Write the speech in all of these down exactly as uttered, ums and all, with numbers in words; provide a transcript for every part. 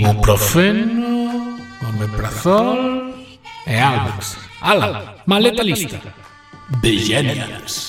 ibuprofeno, omeprazol e Alvex. Ala, maleta lista. Vegenials.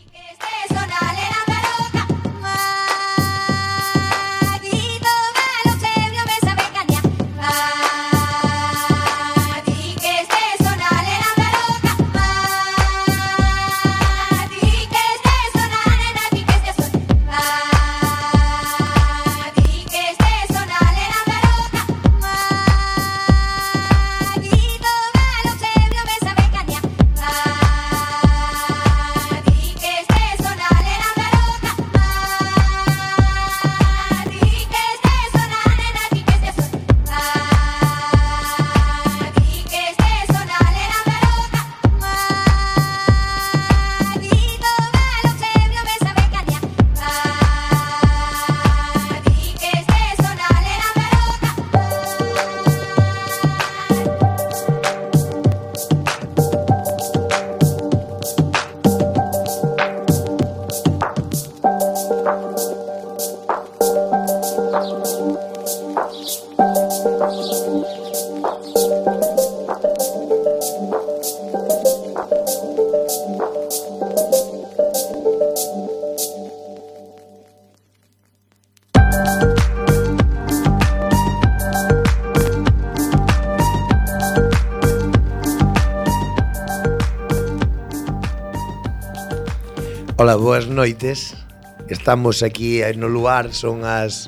Ola, boas noites. Estamos aquí no lugar, son as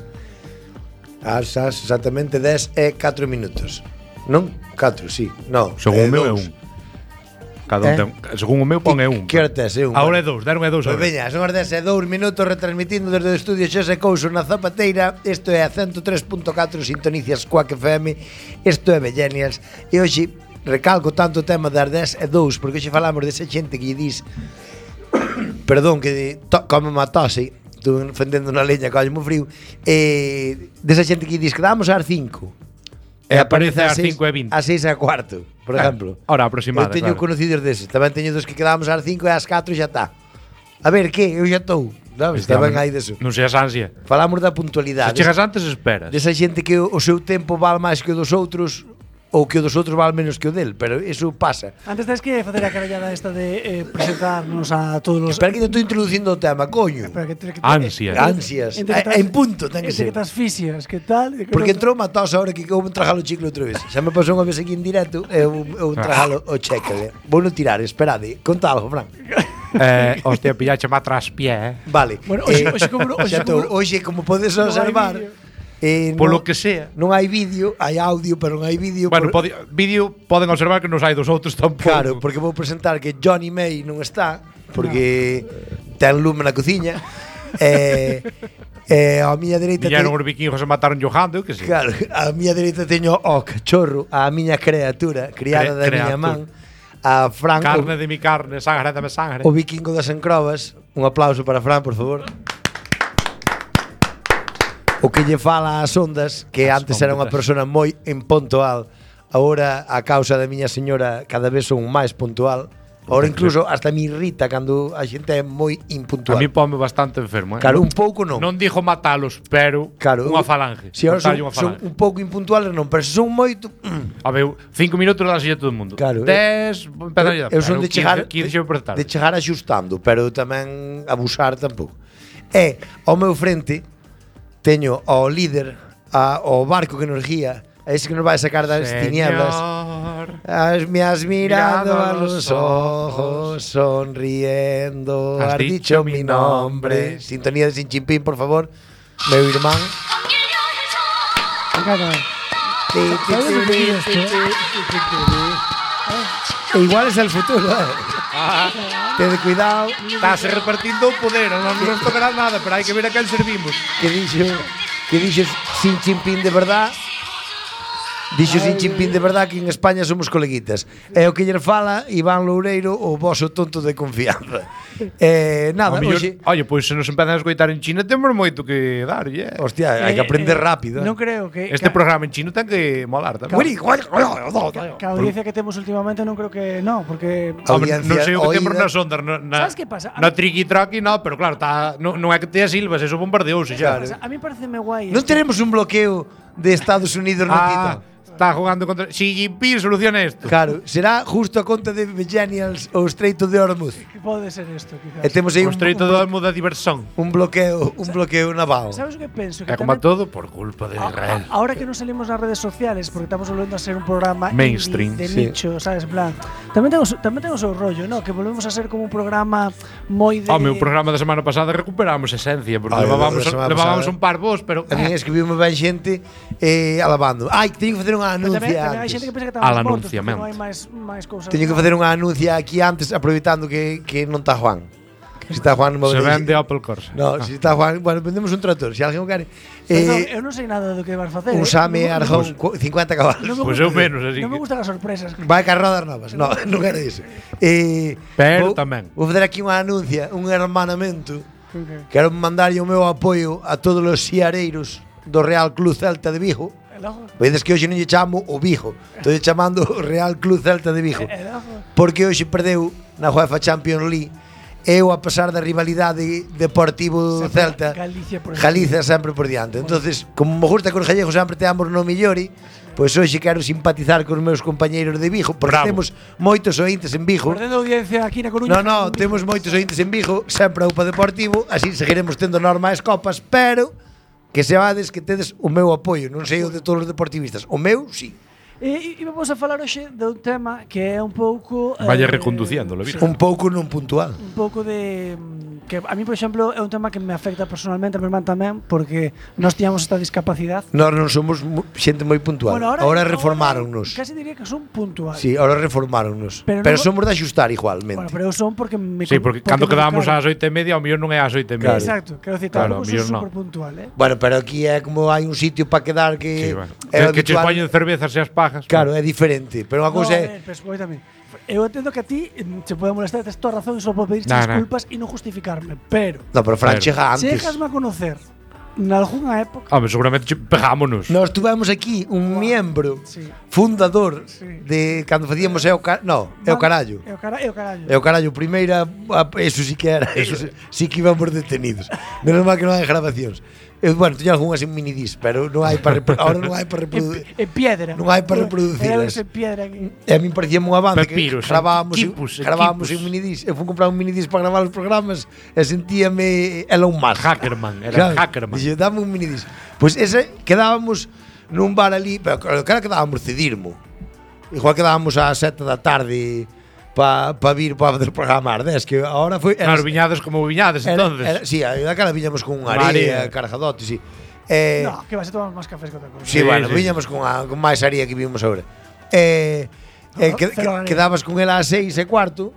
as, as exactamente dez e catro minutos. Non? catro, sí. No, según eh, o meu é un. Cada un eh? ten, según o meu pon é un. Que hora tes? É un. Ahora é dous, deron é dous. Pois veña, son as dez e dous minutos retransmitindo desde o estudio Xose Couso na Zapateira. Isto é a ciento tres punto catro sintonicias Quack F M. Isto é Vegenials. E hoxe recalco tanto o tema das dez e dous porque hoxe falamos desa xente que lle dis perdón, que to, come má tose, estou fendendo na leña, colle mo frío, e desa xente que diz que damos ás cinco e aparece ás cinco e vinte, ás seis e cuarto, por ah, exemplo. Hora aproximada. Eu teño claro. conocidos deses, tamén teño dos que quedamos ás cinco e ás catro xa está. A ver, que? Eu xa estou. Sabes, tamén hai deso. Non seas ansia. Falamos da puntualidade. Se chegas antes, esperas. Desa xente que o seu tempo vale máis que o dos outros, ou que o dos outros vale menos que o del, pero iso pasa. Antes tens que facer a carallada esta de eh, presentarnos a todos os... Espera que te estou introducindo o tema, coño. Espera, que, que, Ansias. Ansias. En punto, ten que ser. Entre que tas fisias, que tal... Que porque no... entrou uma tos ahora que eu vou tragalo o chicle outra vez. Xa me pasou unha vez aquí en directo, eu, eu tragalo o cheque. Vou non tirar, esperade. Conta algo, Fran. Eh, hostia, pillache má tras pie, eh. Vale. Bueno, hoxe, eh, hoxe como... Hoxe, como, hoxe, como podes observar... Eh, Polo no, que sea. Non hai vídeo, hai audio, pero non hai vídeo. Bueno, por... pode, vídeo poden observar que nos hai dos outros tampouco. Claro, porque vou presentar que Johnny May non está, porque no. ten lume na cociña. eh, eh, a miña dereita Viñeron os vikingos e mataron Johando, que sei. Claro, a miña dereita teño o cachorro, a miña criatura, criada Cre da miña man, a Fran, carne de mi carne, sangre de mi sangre. O vikingo das encrobas. Un aplauso para Fran, por favor. O que lle fala ás ondas, que as antes era unha persona moi impuntual, agora a causa da miña señora cada vez son máis puntual. Agora incluso hasta me irrita cando a xente é moi impuntual. A mí ponme bastante enfermo, eh. Claro, un pouco non. Non dixo matalos, pero claro, unha falange. Si ahora son, son un pouco impuntuales non, pero se son moito... A ver, cinco minutos dá a todo o mundo. Claro. Dez, empezan a... Eu son de chegar, quince, quince de chegar axustando, pero tamén abusar tampouco. E ao meu frente teño ao líder, a, ao barco que nos guía, a ese que nos vai sacar das Señor, tinieblas. Has, me has mirado a los ojos, sonriendo, has, has dicho, dicho mi nombre. Sintonía de Sin Chimpín, por favor, meu irmán. E igual es el futuro, eh. Ah, ten cuidado. Estás repartindo o poder, non nos tocará nada, pero hai que ver a quen servimos. Que dixo, que dixo Sin Chimpín de verdad. Dixo Sin Chimpín de verdad que en España somos coleguitas. É o que lle fala Iván Loureiro, o voso tonto de confianza. Eh, nada, mellor, hoxe... Oye, pois pues, se nos empezan a escoitar en China temos moito que dar, yeah. Hostia, hai que aprender eh, rápido. Non creo que... Este que, programa en chino ten que molar tamén. Que a audiencia que temos últimamente non creo que... No, porque... Hombre, non sei o que temos nas ondas. Na, na, Sabes que pasa? Na triqui-traqui, no, pero claro, tá, non, non é que te silvas, eso bombardeouse xa. Claro. A mí pareceme guai. Non teremos un bloqueo de Estados Unidos no Ah, Tito. está jugando contra Xi Jinping, soluciona esto. Claro, será justo a conta de Millennials o Estreito de Hormuz. Que pode ser isto, quizás. E temos aí O un, estreito un, do Hormuz da diversión. un bloqueo, un bloqueo naval. Sabes o que penso? Que É como a tamén- todo por culpa de a- Israel. a- Ahora que non salimos nas redes sociales, porque estamos volvendo a ser un programa Mainstream, indie, de sí. nicho, sabes, en plan. Tamén ten o seu- tamén ten o seu rollo, ¿no? Que volvemos a ser como un programa moi de Home, o programa da semana pasada recuperamos esencia, porque Ai, levábamos, da semana levábamos pasada. un par vos, pero A mí escribiu-me ben xente eh, alabando. Ai, teño que facer unha Pero tamén, anuncia tamén hai antes. xente que pensa que Al estamos mortos, porque anunciamento. non hai máis máis cousas. Teño que facer unha anuncia aquí antes, aproveitando que, que non está Juan. Si está Juan, non me se vende- vende Opel Corsa. No, si está Juan, bueno, vendemos un tractor, se alguén o quere. Perdón, Eh, eu non sei nada do que vas facer. un eh. Same Non me- Arjón, cu- cincuenta caballos. non me Pois gusta- eu menos, así Non me que- gustan as sorpresas. Vai ca rodas novas. No, non era iso. Eh, Pero vou, tamén. Vou facer aquí unha anuncia, un hermanamento. Ok. Quero mandar o meu apoio a todos os xiareiros do Real Club Celta de Vigo. E logo? Vedes que hoxe non lle chamo o Vigo, estou chamando o Real Club Celta de Vigo. E logo? Porque hoxe perdeu na UEFA Champions League. Eu, a pesar da rivalidade Deportivo Sempre Celta, Galicia por Galicia sempre por diante. Entonces, como me gusta que os gallegos sempre teamos no millori, pois hoxe quero simpatizar cos meus compañeiros de Vigo, porque Bravo. temos moitos ointes en Vigo. Perdendo audiencia aquí na Coruña. No, no, temos moitos ointes en Vigo, sempre a UPA Deportivo, así seguiremos tendo normais copas, pero que sebades que tedes o meu apoio, non sei o de todos os deportivistas, o meu, sí. E, e vamos a falar hoxe de un tema que é un pouco Vaya eh, reconduciéndolo, Virgen. Un pouco non puntual. un pouco de mm, que a mí, por exemplo, é un tema que me afecta personalmente, a mi irmán tamén, porque nós tiñamos esta discapacidade. Nós non somos mu- xente moi puntual. Ahora, reformáronnos. Casi diría que son puntuales. Sí, ahora reformáronnos. Pero Pero, non- somos de axustar igualmente. Bueno, pero eu son porque me Sí, porque cando me quedamos educaron. ás oito e media, o mellor non é ás oito e media. Exacto, quero decir, Claro, tampouco a mellor son no. super puntual, eh. Bueno, pero aquí é como hai un sitio para quedar que Sí, bueno. é Que, que che habitual. poñen cervezas e as pajas. Claro, é diferente, pero unha No, cousa a é ver, pero escoítame. Eu entendo que a ti mm, se pode molestar, tes toda razón e só podo pedirte Nah, nah. disculpas e non justificarme, pero No, pero Fran Pero- chega antes. chegasme a conocer nalgúnha época. Home, seguramente che- pegámonos. Nós tuvemos aquí un miembro Sí. fundador Sí. de cando facíamos é o ca... no, é o carallo. É o cara, é o carallo. É o carallo, primeira, a- eso sí que era, eso sí, sí que íbamos detenidos. Menos mal que non hai grabacións. Eu, bueno, teño algunhas en minidisc, pero non hai para ahora non hai para En, reproducir. en piedra. Non hai para reproducilas. Era en piedra aquí. E a min parecía un avance Papiros, que gravábamos, equipos, en, gravábamos equipos. en minidisc. Eu fui comprar un minidisc para gravar os programas e sentíame Elon Musk. Hackerman, era Hackerman. Dixo, dame un minidisc. Pois pues ese quedábamos nun bar ali, pero claro, claro quedábamos cedirmo. Igual quedábamos ás sete da tarde para pa vir para fazer programar, des que ahora foi Claro, viñades como viñades, era, entonces. era, sí, daquela viñamos con unha Marea. area, cargadote, sí. Eh, No, que vas a tomar máis cafés que outra cosa. Sí, Sí, bueno, sí. viñamos con, a, con máis aría que vimos agora. Eh, eh, No, que, que, cero aría. quedabas con ela ás seis e cuarto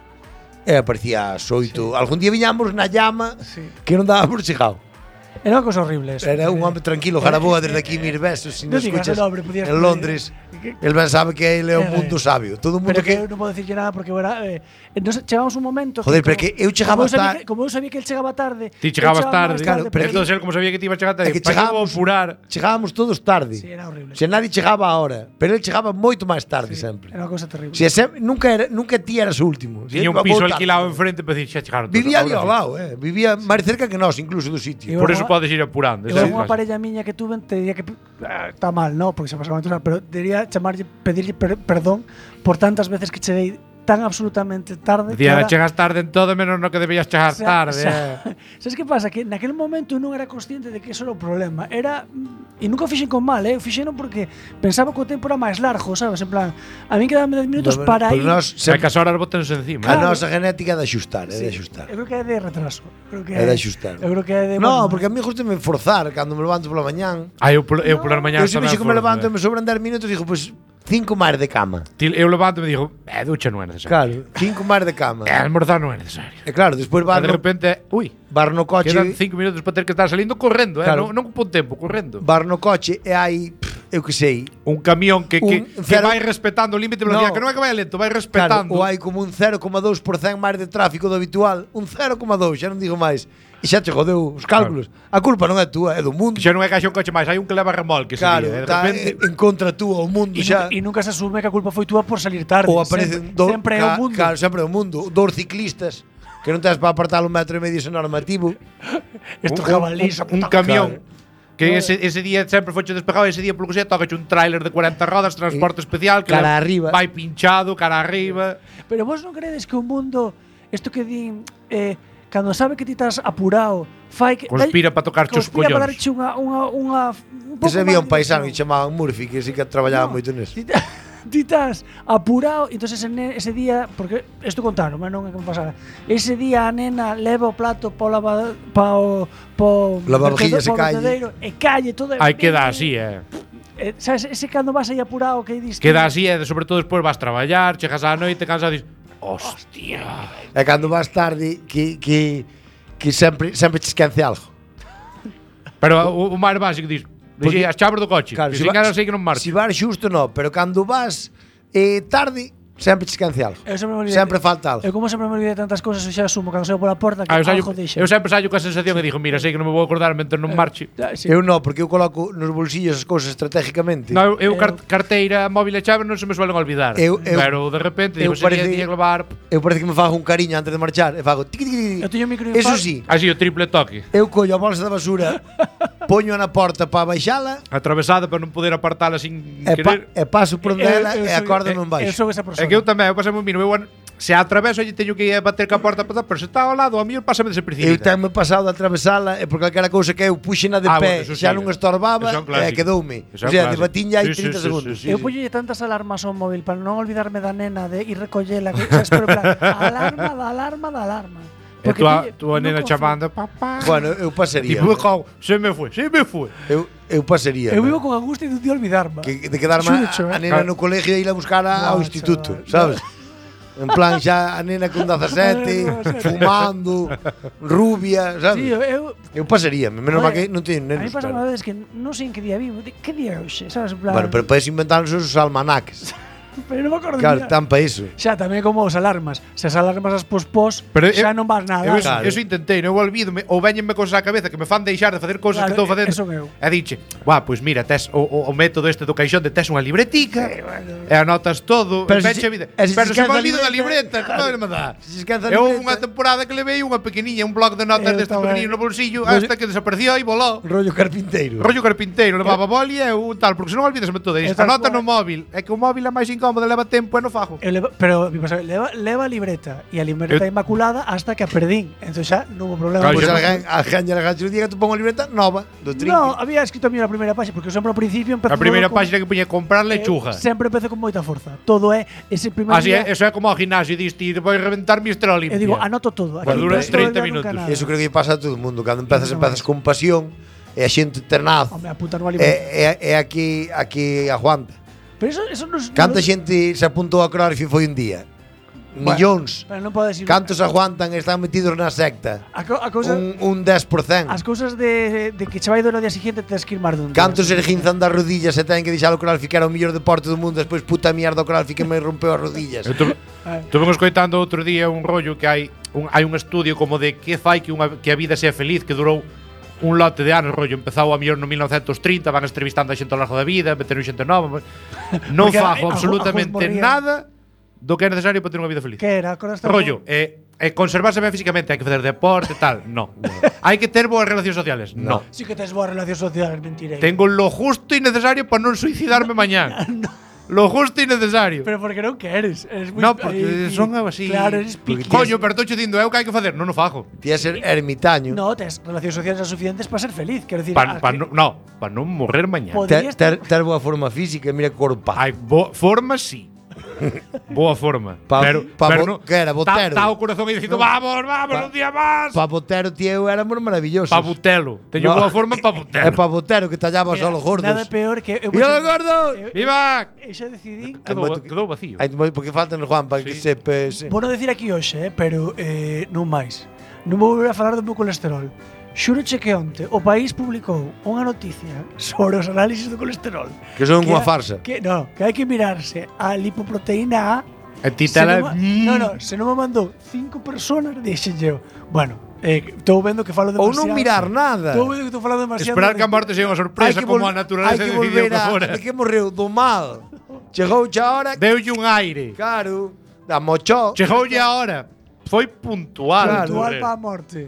e aparecía ás oito. Algún día viñamos na llama Sí. que non daba por chegado. Era unha cosa horrible eso. Era un Eh, home tranquilo, Jaraboa, desde aquí mir besos, si Non nos digas escuchas el nombre, podías en poner- Londres. que- El ben sabe que ele é o Eh, mundo sabio. Todo o mundo Pero que que eu non podo dicirlle nada porque eu era eh, nos chegamos un momento Joder, pero como- que eu chegaba como eu sabía tar- que, como eu sabía que el chegaba tarde. Ti eu chegabas chegaba tarde. máis Claro, pero entonces él como sabía que te iba a chegar tarde, é que para que vou chegábamos, apurar. chegábamos todos tarde. Sí, era horrible. Se nadie chegaba a hora, pero ele chegaba moito máis tarde sempre. Era unha cosa terrible. Si sem- nunca era, nunca ti eras o último. Tiña un Siempre piso vou tarde. alquilado enfrente para decir, xa chegaron todos. Vivía ali Ahora ao sí. lado, eh. Vivía máis cerca que nós, incluso do sitio. Eu- Por eso podes ir apurando. Eu esa é unha a clase. parella miña que tuve te diría que ah, está mal, no, porque se pasaba a pero diría chamarlle pedirlle per, perdón por tantas veces que cheguei tan absolutamente tarde. Día que ahora- chegas tarde en todo menos no que debías chegar O sea, tarde. o sea, eh. sabes que pasa? Que naquele momento eu non era consciente de que eso era o problema. Era e nunca o fixen con mal, eh? Fixeno porque pensaba que o tempo era máis largo, sabes? En plan, a min quedaban dez minutos No, para porque ir. nós Hai que sempre, as horas botense encima. a Claro. nosa genética é de axustar, é de axustar. Eu creo que é de retraso. Creo que É de axustar. Eu creo que é de No, bueno, porque a mí gusta me forzar cando me levanto pola mañán. Ah, eu, pol- eu polas mañás Eu se tamén vexo que me forzo, levanto e eh. me sobran dez minutos, digo, pois pues, cinco máis de cama. Til- Eu levanto e me digo, eh, ducha non é necesario. Claro, cinco máis de cama. Eh, almorzar non é necesario. E claro, despois E bar de no, repente, ui, bar no coche, quedan cinco minutos para ter que estar salindo correndo, eh, Claro. non, non con tempo, correndo. bar no coche e hai, pff, eu que sei, Un camión que, que, Un que cero- vai respetando o límite de velocidade, No. que non é que vai lento, vai claro, respetando. ou hai como un cero coma dous por cento máis de tráfico do habitual, un cero coma dous, xa non digo máis. E xa che jodeu os cálculos. A culpa non é túa, é do mundo. Xa non é que haxa un coche máis, hai un que leva remolque ese Claro, día, de está repente. en contra túa o mundo E xa. nunca, e nunca se asume que a culpa foi túa por salir tarde. Ou aparecen sempre, do, sempre é o ca- mundo. Claro, sempre é o mundo. Dous ciclistas que non tens para apartar un metro e medio ese normativo. Estos un, jabalís, un, un camión. Que ese, ese día sempre foche despegado, ese día polo que sea, tocache un tráiler de cuarenta rodas, transporte especial, que cara le- arriba. vai pinchado, cara arriba. Pero vos non credes que o mundo, isto que din, eh, cando sabe que ti estás apurado, fai que Conspira pa tocarche os conspira para collóns. darche unha unha unha un pouco Ese había máis un paisano que dirección. chamaban Murphy, que sí que traballaba No, moito neso. Ti ta- ti estás apurado, e entonces ese, ne- ese día, porque isto contaron, mas non é que me pasara. Ese día a nena leva o plato para lava, pa o po Lavavajillas e vertedor- po calle. vertedeiro, e calle todo. Ai, queda así, eh. Eh, sabes, ese cando vas aí apurado que diste. Queda así, e sobre todo despois vas traballar, chegas á noite, cansado e dis, hostia. E cando vas tarde, que, que, que sempre, sempre te esquece algo. Pero o, o máis básico dis, Porque- dixi as chaves do coche, Claro, que se sin va- ganas sei que non marcha. Si vas xusto, no, pero cando vas eh, tarde, sempre te esquece algo. Eu sempre me olvidei- Sempre falta algo. Eu como sempre me olvidei de tantas cousas, eu xa asumo cando saio pola porta que Ah, eu, saio, algo deixa. eu sempre saio coa sensación e digo, mira, sei que non me vou acordar mentre non marche. Ah, sí. Eu no, porque eu coloco nos bolsillos as cousas estratégicamente. No, eu, eu Eu- car carteira, móvil e chave non se me suelen olvidar. Eu- eu- pero de repente eu digo, se parece- día de levar Eu parece que me fago un cariño antes de marchar. E fago tiqui, tiqui, tiqui. Eu teño un microinfarto. Eso sí, así o triple toque. eu collo a bolsa da basura, poño na porta para baixala Atravesada para non poder apartala sin e, pa, querer. e paso por onde Eu- ela eu e sou- acórdame en Eu baixo. sou esa persona. É que eu tamén, eu pasame un mínimo, eu an- se atraveso lle teño que ir a bater ca porta, pero se está ao lado, a mí pásame Eu desapercibida. tenme pasado de atravesala e por calquera cousa que eu puxena de Ah, pé, bueno, eso xa sí, non eh. estorbaba Eso é un e clásico. quedoume. Eso é O un sea, de clásico. batín ya hai Sí, sí, trinta sí, segundos. sí, sí. Eu puñolle tantas alarmas ao móvil para non olvidarme da nena de ir recollela, que sabes, pero en plan, alarma, da alarma, da alarma. E Porque túa, ti- túa non nena confío. chamando, papá. Bueno, eu pasaría. Tipo, "Jau, se me foi, se me foi. Eu, eu pasaría. Eu ¿no? vivo con angustia de un día olvidarme. que, de quedarme Xucho, a, a eh. nena Claro. no colegio e ir a buscar a, ao No, instituto, chaval. sabes? En plan xa a nena con dezasete, fumando, rubia, sabes? Sí, eu, Eu pasaría, menos mal que Joder, non teño a mí nenos. pasa claro. unha vez que non sei en que día vivo, de que día é hoxe, sabes, en plan. Bueno, pero podes inventar os almanaques. pero non me acordo Claro, día. tan para iso. Xa tamén como os alarmas, se as alarmas as pos pos, Pero xa eu- non vas nada. Eu eso, Claro. eso intentei, non olvídome, ou veñenme cosas á cabeza que me fan deixar de facer cousas Claro, que estou facendo. eso eu. E diche, "Buah, pois mira, tes o, o, o método este do caixón de tes unha libretica." Eh, bueno. E anotas todo, Pero pero se- se, vida. e se pero se se me esquece a olvido da libreta, libreta, claro. que me dá. Se se esquece a Eu libreta. unha temporada que levei unha pequeniña, un bloc de notas Eu deste tamén. pequeniño no bolsillo, Rollo- hasta que desapareció e volou. Rollo carpinteiro. Rollo carpinteiro, levaba boli e un tal, porque se non olvidasme todo E isto. tal Anota cual. no móvil, é que o móvil é máis incómodo, leva tempo e non fago. Eu levo, pero mi pasa, leva, leva a libreta e a libreta Eu- inmaculada hasta que a perdín. Entón xa non hubo problema. Claro, Pois yo- alguén, alguén lle regache un día que tu pongo a libreta nova, do trinque. No, había escrito a mí na primeira página, porque eu sempre ao principio empezo A primeira todo con- página que puña comprar eh, lechuga. Sempre empezo con moita forza. Todo é ese primer Así día. é, eso é como ao gimnasio, diste, voy a reventar mi estrela limpia. Eu digo, anoto todo. Aquí Bueno, dura empezo todo el treinta día, nunca minutos. nada. Eso creo que lle pasa a todo o mundo. Cando empezas, Nunca empezas máis. con pasión e a xente tenaz. Home, apunta nunha É, libreta. é, é aquí, aquí aguanta. Pero eso, eso non es- Canta non- xente se apuntou a Crowdfree foi un día? Bueno, Millóns. Pero non podes ir. Cantos aguantan e están metidos na secta? A, co- a cousa, Un, un dez por cento. as cousas de, de que che vai doer ao día siguiente tens que ir máis dun día. Cantos erguinzan das rodillas e ten que deixar o Crowdfree que era o mellor deporte do mundo, despois puta mierda o Crowdfree que me rompeu as rodillas. Eu tuve, Eh. tuve escoitando outro día un rollo que hai un, hai un estudio como de que fai que, unha, que a vida sea feliz, que durou un lote de anos, rollo, empezou a mellor no mil novecentos trinta, van entrevistando a xente ao largo da vida, meteron xente nova. Non Porque a- fago a- a- absolutamente a- a- nada do que é necesario para ter unha vida feliz. Que era? Acordaste Rollo, eh, eh, conservarse ben físicamente, hai que facer deporte, tal, no. Hai que ter boas relacións sociales, no. Sí que tes boas relacións sociales, mentirei. Tengo lo justo e necesario para non suicidarme mañán. Lo justo e necesario. Pero porque non queres. Eres moi No, porque aí, son así. Claro, eres Porque piqui. Coño, pero estou che dindo eu que hai que facer, non o fago. Tía ser ermitaño. No, tes relacións sociales suficientes para ser feliz. Quero dicir, Pa, ah, pa que no, no, pa non morrer mañán. Pod- Ter, podrías ter, ter boa forma física e mira que corpa. Hai bo, forma sí. Boa forma. Pa- pero, pa pero bo- no, que era, botero? Tá, tá o corazón aí dicindo, vamos, vamos, Pa- un día máis. Pa botero, tío, éramos maravillosos. Pa butelo. Teño No. boa forma pa É butelo. pa botero que tallaba mira, só os gordos. Nada peor que eu ¡Mira por los exemplo, gordos! eu- Viva! Eu xa decidín. Quedou, moito que- quedou vacío. Hai moi porque faltan o Juan para que Sí. se pese. Vou non decir aquí hoxe, eh, pero eh, non máis. Non vou volver a falar do meu colesterol. Xúroche que onte o país publicou unha noticia sobre os análisis do colesterol. Que son unha a- farsa. Que, no, que hai que mirarse a lipoproteína A. E ti Se tela. non, ma- no, no, se non me mandou cinco personas, dixenlle eu. Bueno, eh, estou vendo que falo Ou demasiado. non mirar nada. Estou vendo que estou falando demasiado. Esperar que a morte sea unha sorpresa Hai que como a vol- naturaleza hai que decidiu volver que a- fora. de que morreu do mal. Chegou xa hora. Deulle un aire. Claro. Da mochó. Chegoulle a hora. Foi puntual. Claro. Igual morrer. para a morte.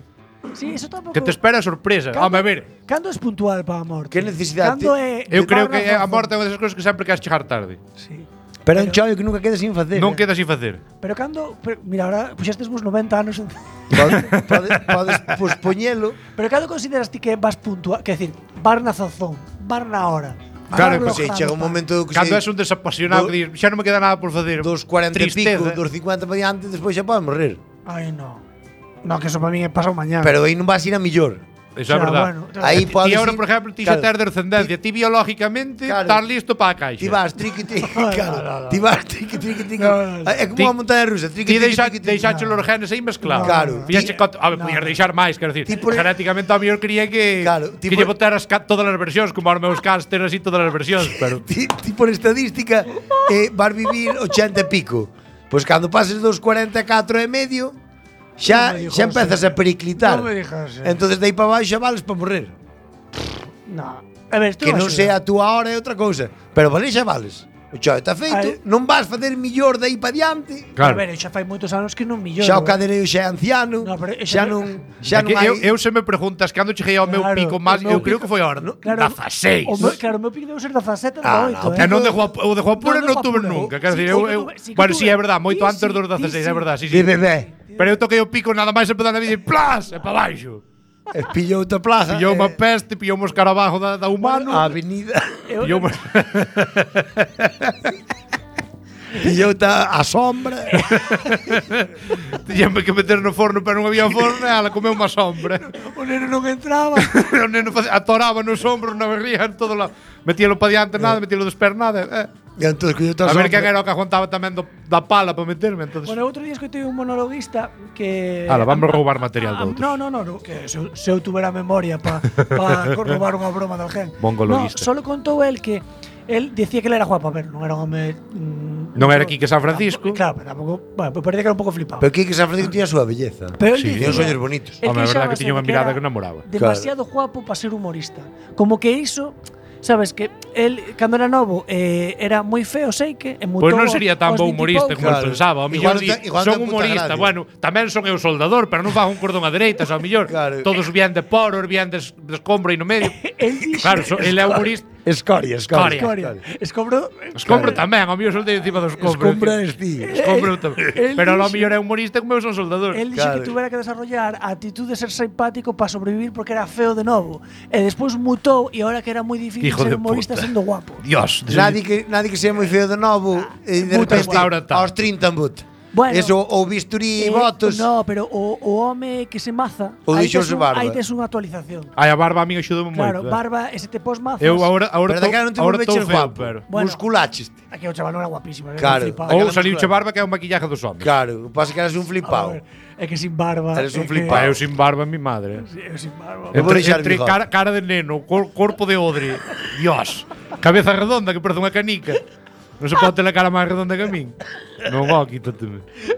Sí, eso tampouco. Que te espera a sorpresa. Home, a ver, Cando es puntual para a morte? Que necesidade Cando te- é eu de creo dar que a razón? morte é unha desas cousas que sempre queres chegar tarde. Sí. Pero é un chollo que nunca queda sin facer. Non eh. queda sin facer. Pero cando, pero, mira, ahora puxestes vos noventa anos en... Podes, podes, podes pospoñelo. Pero cando consideras ti que vas puntual, que decir, bar na zazón, bar na hora. Claro, bar pues Sí, logrado, chega un tal. momento que Cando se, és un desapasionado do- que dis, xa non me queda nada por facer. dos cuarenta e pico, Tristeza. dos cincuenta para diante, despois xa pode morrer. Ai, no. No, que eso para mí é pasado mañana. Pero aí non vas ir a millor. Eso O é sea, verdad. bueno, Aí Ti podes agora, ir- por exemplo, ti claro. xa tes descendencia. Ti biológicamente Claro. estás listo para a caixa. Ti vas triqui triqui, No, claro. no, no. Ti vas triqui triqui triqui. No, no, no. É como Ti- unha montaña rusa, triqui Ti triqui deixa, triqui. triqui. deixache os genes aí mezclados. Claro. Fíxache Ti- cot- a ver, no. podías deixar máis, quero dicir. Ti por- Genéticamente ao mellor quería que Claro, ti que por- lle botaras ca- todas as versións, como aos meus cans ter así todas as versións, pero Ti, ti por estadística eh, vas vivir ochenta e pico. Pois cando pases dos cuarenta e catro e medio xa Non me digas xa empezas a periclitar. Non me digas, eh. Entonces de aí para baixo xa vales para morrer. No. A ver, esto Que va non a sea a túa hora é outra cousa, pero vale xa vales. O chao está feito, Ai. non vas facer millor de aí para diante. A ver, eu xa fai moitos anos que non millor. Xa o cadereo xa é anciano, No, pero xa xa non É xa que non eu, hai. eu se me preguntas cando cheguei ao meu Claro, pico máis, o meu eu creo pico- que foi a hora, no? Claro, dezaseis. O meu, claro, o meu pico deu ser dezasete, Ah, dezaoito, no, eh. E non de Guap- o de Guapura Non de non tuve Guapura. nunca, quero Sí, dicir, sí eu, que eu tuve- sí que bueno, tuve. si é verdad, moito Ti antes sí, dos ti dezaseis, sí. é verdad, sí, De sí. bebé. Pero eu toquei o pico nada máis empezar a vida e plas, e para baixo. E pillou outra plaza. Pillou unha eh, peste, pillou uns escarabajo da, da humano. a avenida. Eu, Pillou Pillou a sombra. Tiñame que meter no forno, pero non había forno, e ela comeu unha sombra. o neno non entraba. O neno facía- atoraba nos ombros, na barriga, en todo lado. Metíalo para diante nada, metíalo desper nada. Eh. E entón colleu A ver quen era o que aguantaba tamén do, da pala para meterme. Entonces, Bueno, outro día escoitei un monologuista que... Ala, vamos a roubar material Ah, de outros. No, no, no, no, que se, se eu tuvera memoria para pa roubar unha broma de alguén. Mongologuista. No, solo contou el que el decía que ele era guapo, a ver, non era un home... Mm, Non era Quique San Francisco. Claro, pero tampouco, bueno, pero parecía que era un pouco flipado. Pero que que San Francisco tiña a súa belleza. Pero él Sí, Tiña dicía- os ollos bonitos. él Home, a verdade que queixábase tiña unha de mirada era que namoraba. Demasiado guapo para ser humorista. Como que iso, sabes, que él, cando era novo, eh, era moi feo, sei que, e mutou Pois non sería tan aos bo vinte e humorista como Claro. el pensaba. Ao Igual millor di, te- igual son te puta humorista. gracia. Bueno, tamén son eu soldador, pero non fago un cordón a dereitas, ao millor. Claro. Todos bien de poros, bien de, es- de escombro e no medio. El dixo- Claro, so, ele é humorista. Escoria, escoria. Escoria. Escombro. Escombro tamén, ao mellor soldei encima do escombro. Escombra es ti. Escombro tamén. El Pero ao dixo- mellor é humorista como eu son soldador. Él dixo Claro. que tuvera que desarrollar a actitud de ser simpático para sobrevivir porque era feo de novo. E despois mutou e ahora que era moi difícil Hijo ser de humorista puta. sendo guapo. Dios, Nadie que, nadie que sea moi feo de novo e de Muta repente restaura tanto. aos trinta embute. Bueno, Eso, ou bisturí e votos. No, pero o, o home que se maza, O aí deixouse tes un- barba. aí tes unha actualización. Ai, a barba a mí axudou moito. Claro, eh. barba, ese te pos mazas. Eu agora agora Pero tô, daquela non te agora volveches tô feo, guapo. pero Bueno. Musculaches. Aquí o chaval non era guapísimo, era Claro. flipado. Aquela ou saliuche muscular. barba que é o maquillaje dos homens. Claro, o que pasa é que eras un A flipao. ver, é que sin barba. Eres un é que- flipao. Pa, eu sin barba, mi madre. Sí, eu sin barba. Eu vou Entre, deixar entre bigode. cara, cara de neno, cor, corpo de odre. Dios. Cabeza redonda que parece unha canica. Non se pode ter a cara máis redonda que a min. Non, ó, quítateme.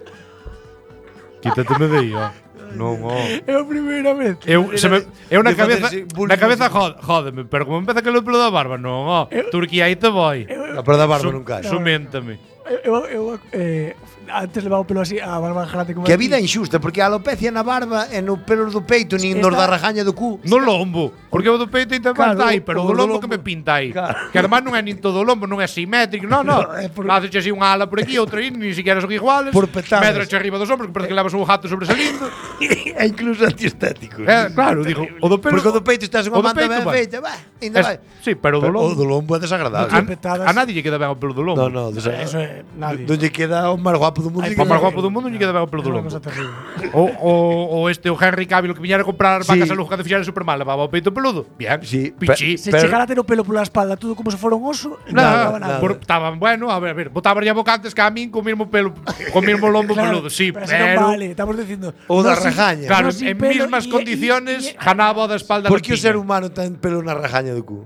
Quítateme de aí, ó. Non, ó. É a primeira vez. Eu, se me, eu na de cabeza, facerse bullying na cabeza así. jod, jódeme, pero como empeza aquele pelo da barba, non, ó. Turquía aí te voi. A por da barba Su- non cae. Suméntame. Eu, eu, eh, antes levaba o pelo así, a barba grande como Que a aquí. vida é injusta, porque a alopecia na barba e no pelo do peito, nin nos da Está- rajaña do cu. No lombo, porque o do peito ainda Claro, claro, aí, pero o o do do lombo lombo- que me pinta aí. Claro. Que además non é nin todo o lombo, non é simétrico, non, non. No, é por- Haces así unha ala por aquí, outra aí, nin siquiera son iguales. Por petadas. Medrache arriba dos ombros, que parece que levas un jato sobresalindo. É incluso antiestético. eh, claro, digo, o do pelo. Porque o do peito estás o unha do manta peito ben vai. feita, bah, ainda Es- vai. Sí, pero o do Pero o lombo. do lombo é A, desagradable. petadas. a nadie lle queda ben o pelo do lombo. No, no, desagradable. Eso é nadie. Non lle queda o máis guapo do mundo. Ai, O máis guapo do mundo non lle queda ben o pelo do É unha lombo. cosa terrible. O, o, o este, o Henry Cavill que viñera a comprar as Sí. vacas a lujo que fixera Superman, levaba o peito peludo. Bien, Sí, pichi. Se Pero- chegara a ter o pelo pola espalda todo como se fora un oso, non Nada, daba nada. por- estaban bueno, a ver, a ver, botaba ya bocantes que a min co mismo pelo, co mismo lombo Claro, peludo, sí, pero, pero, así non vale, estamos dicindo. O da no sin- rajaña. claro, no sin en pelo mismas y- condiciones y- y- ganaba o da espalda Por da que o piña. ser humano ten pelo na rajaña do cu?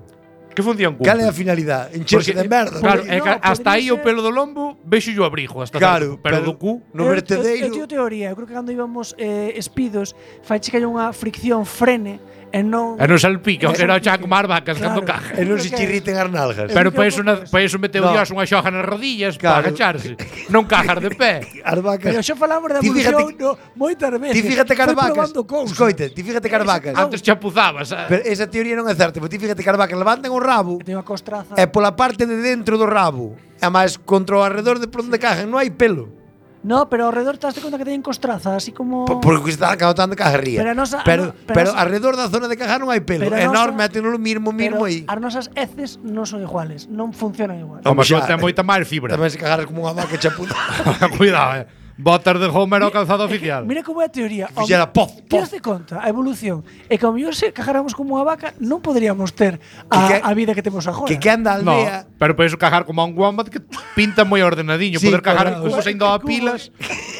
Que función cumple? Cal é a finalidade? Encherse de merda. Claro, Porque é que no, hasta aí podría o ser- pelo do lombo vexo yo abrigo hasta Claro, certo, pero, pero- do cu No Eu- vertedeiro. Eu, eu, eu teoría, eu creo que cando íbamos eh, espidos, faiche que hai unha fricción frene e non e non salpica, Non que non salpica. chan como as vacas Claro. cando cajan. E non Creo se que- chirriten as nalgas. Pero creo para que iso, un pouco na, para iso meteu No. Dios unha xoja nas rodillas Claro. para agacharse. Non cajar de pé. As vacas. Pero xa falamos da Ti evolución fíjate- no, moitas veces. Ti fíjate que as Foi vacas. probando cousas. Escoite, ti fíjate que as vacas. Antes chapuzabas. eh. Pero esa teoría non é certa, porque ti fíjate que as vacas levantan o rabo Ten unha costraza. e pola parte de dentro do rabo, e máis contra o arredor de por onde cajan, non hai pelo. No, pero ao redor te das conta que teñen costraza, así como Por- Porque está caotando cajarría. Pero a nosa- pero, a no- pero pero a nosa- alrededor da zona de cajar non hai pelo. Pero a É nosa- enorme, ten o mismo, mismo pero aí. as nosas heces non son iguales, non funcionan igual. Como Xa, xa ten moita máis fibra. Tamén se cajaras como unha vaca chapuda. Cuidado, eh. Botas de Homer ao calzado oficial. Mira como é a teoría. Ao Fixera me- pof, Ti pof. daste conta a evolución e que ao mellor se cajáramos como unha vaca non poderíamos ter a, Que que- a vida que temos agora. que que anda a No, aldea. pero para iso cajar como a un wombat que pinta moi ordenadiño, Sí, poder cajar en cuadrados. cubos ainda a pilas.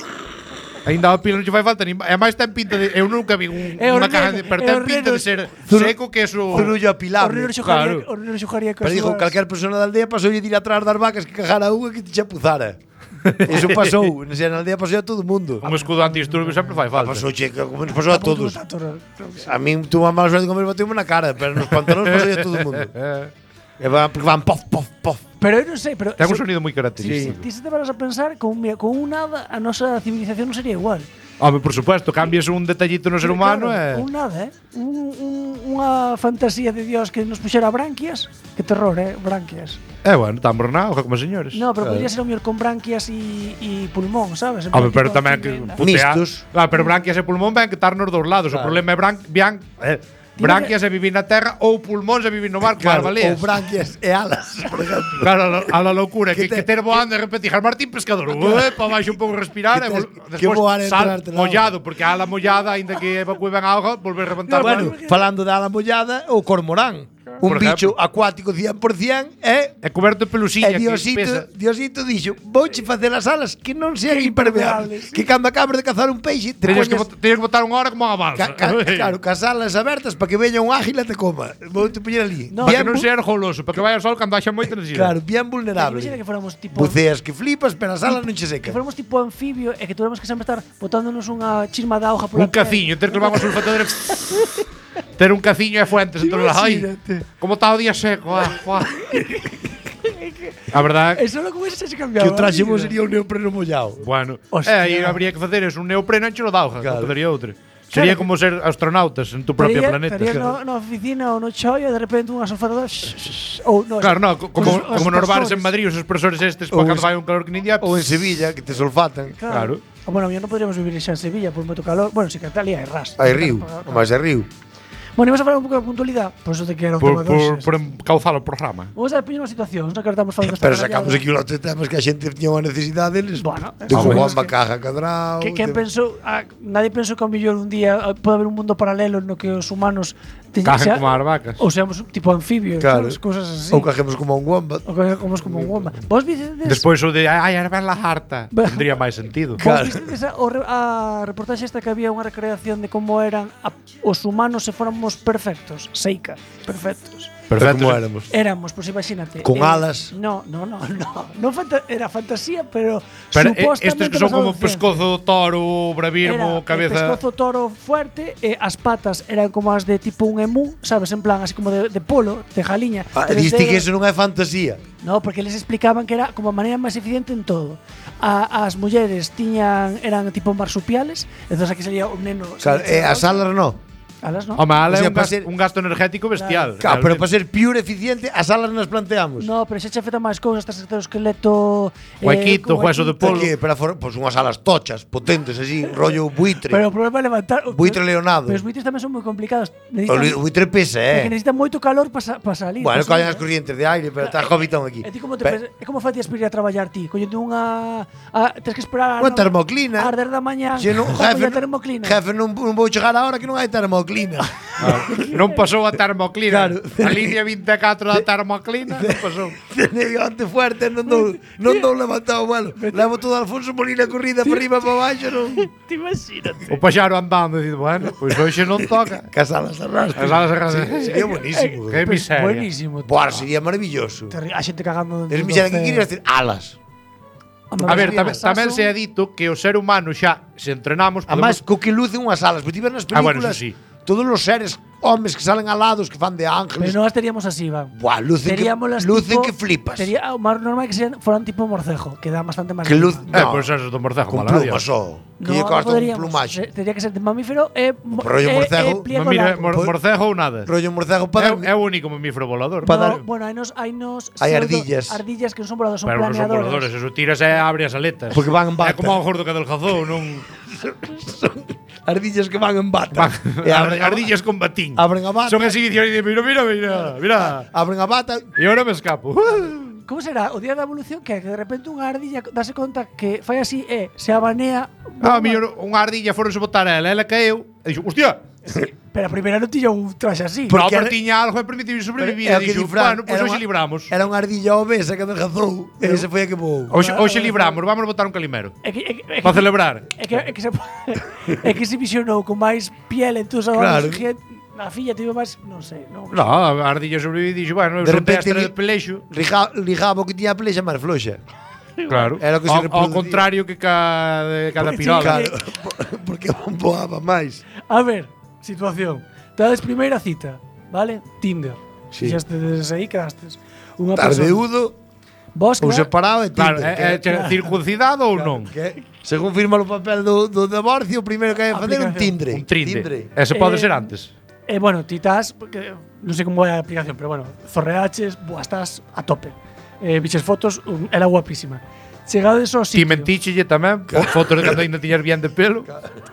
Ainda a pilas non lle fai falta, nin, e máis ten pinta de eu nunca vi un, É o unha caja reno- de, pero é ten o pinta de reno- ser Zuru- seco que eso. Zurullo O apilable. Rino xugaría, Claro. o Rino xugaría Pero digo, calquer persona da aldea pasou de ir atrás das vacas que cajara unha que te chapuzara. Eso pasou, na na aldea pasou a todo o mundo. Un escudo antidisturbios sempre fai falta. Pasou, che, como nos pasou a todos. A min tuvo a mala suerte de comer bateu na cara, pero nos pantalones pasou a todo o mundo. E van, porque van pof, pof, pof. Pero eu non sei, pero Ten un se- sonido moi si, característico. ti se te vas a pensar con, mira, con un nada a nosa civilización non sería igual. Home, por supuesto, cambias un detallito no ser humano e Claro, un nada, eh? Un, un, unha fantasía de Dios que nos puxera branquias. Que terror, eh? Branquias. Eh, bueno, estamos na hoja como señores. No, pero podría ser o mellor con branquias e, e pulmón, sabes? En Home, plan, pero tipo, tamén fin que de- putea. Mistos. Claro, pero branquias e pulmón ven que estar nos dous lados. O Claro. problema é bran, bian, eh, branquias é vivir na terra ou pulmóns é vivir no mar como as Claro, baleas. ou branquias e alas, por exemplo. Claro, a la, a la locura que, Que te- que ter voando de repente Jar Martín pescador. Ué, pa baixo un pouco respirar Que e tes- vol- que despois voar e sal entrarte na mollado, porque a ala mollada, aínda que evacúe ben a auga, volver a levantar. Bueno, falando da ala mollada, o cormorán. Un Por bicho ejemplo. acuático cien por cien e é coberto de pelusiña E que Diosito, pesa. Diosito dixo, vouche facer as alas que non sean Que impermeables, impermeables. que cando acabes de cazar un peixe te Teñes que, poñas bot- teñes que botar unha hora como a balsa. ca, ca, claro, cas alas abertas para que veña un ágil e te coma. Vou te poñer ali. No, Para que bien, non vu- sea ergoloso, para que vaya ao sol cando haxa moita necesidade. claro, bien Imagina vulnerable. que fóramos tipo Buceas que flipas, pero as alas non che que secan. fóramos tipo anfibio e que tuviéramos que sempre estar botándonos unha chisma de auga pola Un caciño, ter que levar unha sulfatadora. Ter un caciño e fuentes en todas as. Ai, Imagínate. como está o día seco. Ah, fuá. A verdade, Eso lo como ese se cambiaba. Que o traxe a vida. vos sería un neopreno mollado. bueno, Hostia. eh, aí habría que facer es un neopreno enchelo de auga, Claro. claro. Non quedaría outra. Sería como ser astronautas en tu propio Estaría- planeta. estaría Claro, no, na oficina ou no chollo e de repente unha sulfatadora ou no, claro, no, co- como, os- os como nos bares en expresores. Madrid, os expresores estes, Ou para cando es- vai un calor que nin día. Ou en Sevilla, que te solfatan. Claro. Ah, bueno, yo non podríamos vivir xa en Sevilla por moito calor. Bueno, si que tal hai ras. Hai río, o máis é río. Bueno, imos a falar un pouco de puntualidade, por eso te quero un Por, tema por, doxes. por encauzar o programa. Vamos a poñer unha situación, non que estamos falando desta Pero sacamos rayada. aquí os outros temas que a xente tiña unha necesidade deles. Bueno, de eso como é Juan que- Bacaja Cadrao. Que quen de- pensou, ah, nadie pensou que ao mellor un día ah, pode haber un mundo paralelo no que os humanos teñen Cajen xa- como as vacas. ou seamos tipo anfibios, Claro. sabes, cousas así. Ou cajemos como un wombat. Ou que como como un womba. Vos vistedes Despois o de ai, era ben la harta. Ba- Tendría máis sentido. Vos Claro. vistedes a, o re- a reportaxe esta que había unha recreación de como eran a, os humanos se fóramos perfectos, seica, perfectos. Pero Perfecto. como éramos. Éramos, pois imagínate. Con alas. No, no, no, no. No fanta era fantasía, pero, Pero eh, supostamente estes que son basado como en ciencia. pescozo, toro, Era bravirmo, el cabeza. pescozo toro fuerte, e as patas eran como as de tipo un emú, sabes, en plan así como de, de polo, de jaliña. Ah, tres diste que dedos. eso non é fantasía. No, porque les explicaban que era como a maneira máis eficiente en todo. A, as mulleres tiñan eran tipo marsupiales, entonces aquí salía un neno. O sea, eh, as alas no. Alas, ¿no? Home, ala O sea, é un, pa gas, ser- un gasto energético bestial. Claro, pero realmente. para ser pure eficiente, as alas nas planteamos. No, pero xa che feta máis cousas, estás o esqueleto Huequito, co hueso de Por polo. que? Para for, pues unhas alas tochas, potentes así, rollo buitre. Pero o problema é levantar. Buitre leonado. Pero os buitres tamén son moi complicados. O Necesitan, li- o buitre pesa, porque eh. necesitan moito calor para sa, pa salir. Bueno, pa coñen salir, as eh. corrientes de aire, pero está jovitón aquí. E ti como te Pe- pes- é como fatías para ir a traballar ti? Collendo unha a, tens que esperar Unha a termoclina. a arder da mañá. Se non, para jefe, coller termoclina. jefe non, non vou chegar a hora que non hai termoclina. termoclina. Non pasou a termoclina. Claro. A línea vinte e catro da termoclina non pasou. Tenei onte fuerte, non dou, non dou levantado o vuelo. Levo todo Alfonso Molina corrida para arriba para baixo, non. Te imagínate. O paxaro andando e dicindo, bueno, pois hoxe non toca. Casalas arrastre. As alas arrasas. Sería buenísimo. Que miseria. Buenísimo. Buah, sería maravilloso. Terri- A xente cagando. Es mixera que querías decir alas. A ver, tamén, tamén se ha dito que o ser humano xa, se entrenamos, Además, podemos... co que lucen unhas alas. Porque ti ves nas Ah, bueno, películas, eso sí. todos os seres, homes que salen alados, que fan de Pero ángeles. non as teríamos así, Iván. Buah, lucen, que, Teríamos las lucen tipo- que flipas. Sería o máis normal que sean, fueran tipo morcejo, que dá bastante máis. Que luz... Eh, No, pois eso do morcejo, con mala plumas, Dios. só. Que No, lle non costa un poderíamos. plumaxe. Se- Tería que ser de mamífero e mo- Rollo e- morcego. e pliego Mamífero, largo. mor, morcejo ou nada. Rollo morcego É, para é o único mamífero volador. Pa- No, dar- bueno, hai nos hai nos Hai pseudo- ardillas. Ardillas que non son voladores, son Pero non son planeadoras. voladores, eso tiras e abre as aletas. Porque van en bata. É como o gordo que adelgazou, non... ardillas que van en bata. Van- E abren, a- Ardillas con batín. abren a bata. Son exhibicións e dicen, mira, mira, mira, mira. Abren a bata. E agora me escapo. Como será o día da evolución que, que de repente unha ardilla dase conta que fai así e se abanea. Ah, a mellor unha ardilla foronse botar a ela, ela caeu, e dixo, hostia, Pero a primeira non tiña un traxe así. no, Porque pero era- tiña algo e permitiu sobrevivir. É o E que dixo, di Fran, bueno, pois era hoxe unha- libramos. Era unha ardilla obesa que adelgazou. E ese foi a que voou. Hoxe, hoxe libramos, vamos botar un calimero. É que, é que, é Para que, celebrar. é que, é que, se, é que se visionou con máis piel en tus Claro. abalos. A filla tivo máis, non sei, non. No, a ardilla sobreviviu e dixo, bueno, eu De son repente testre li- de pelexo. Liga- Ligaba o que tiña a plexa máis floxa. Claro. Era o que se ao, ao reproducía. contrario que ca, de cada Porque pirola. Claro, porque voaba máis. A ver, situación. Dades primeira cita, vale? Tinder. Sí. Si xastes aí, quedastes. Unha persona. Tardeudo Vos ou queda- separado e Claro, Tinder. é, é que- che- circuncidado ou non? que, según firma o papel do, do divorcio, o primeiro que hai que facer é un Aplicación. Tinder. Un trinde. Ese pode Eh, ser antes. Eh, bueno, ti estás, porque non sei como é a aplicación, pero bueno, zorreaches, buah, estás a tope. Eh, biches fotos, um, era guapísima. Chegades ao Ti sitio. mentíchelle tamén, fo- fotos de cando ainda tiñas bien de pelo.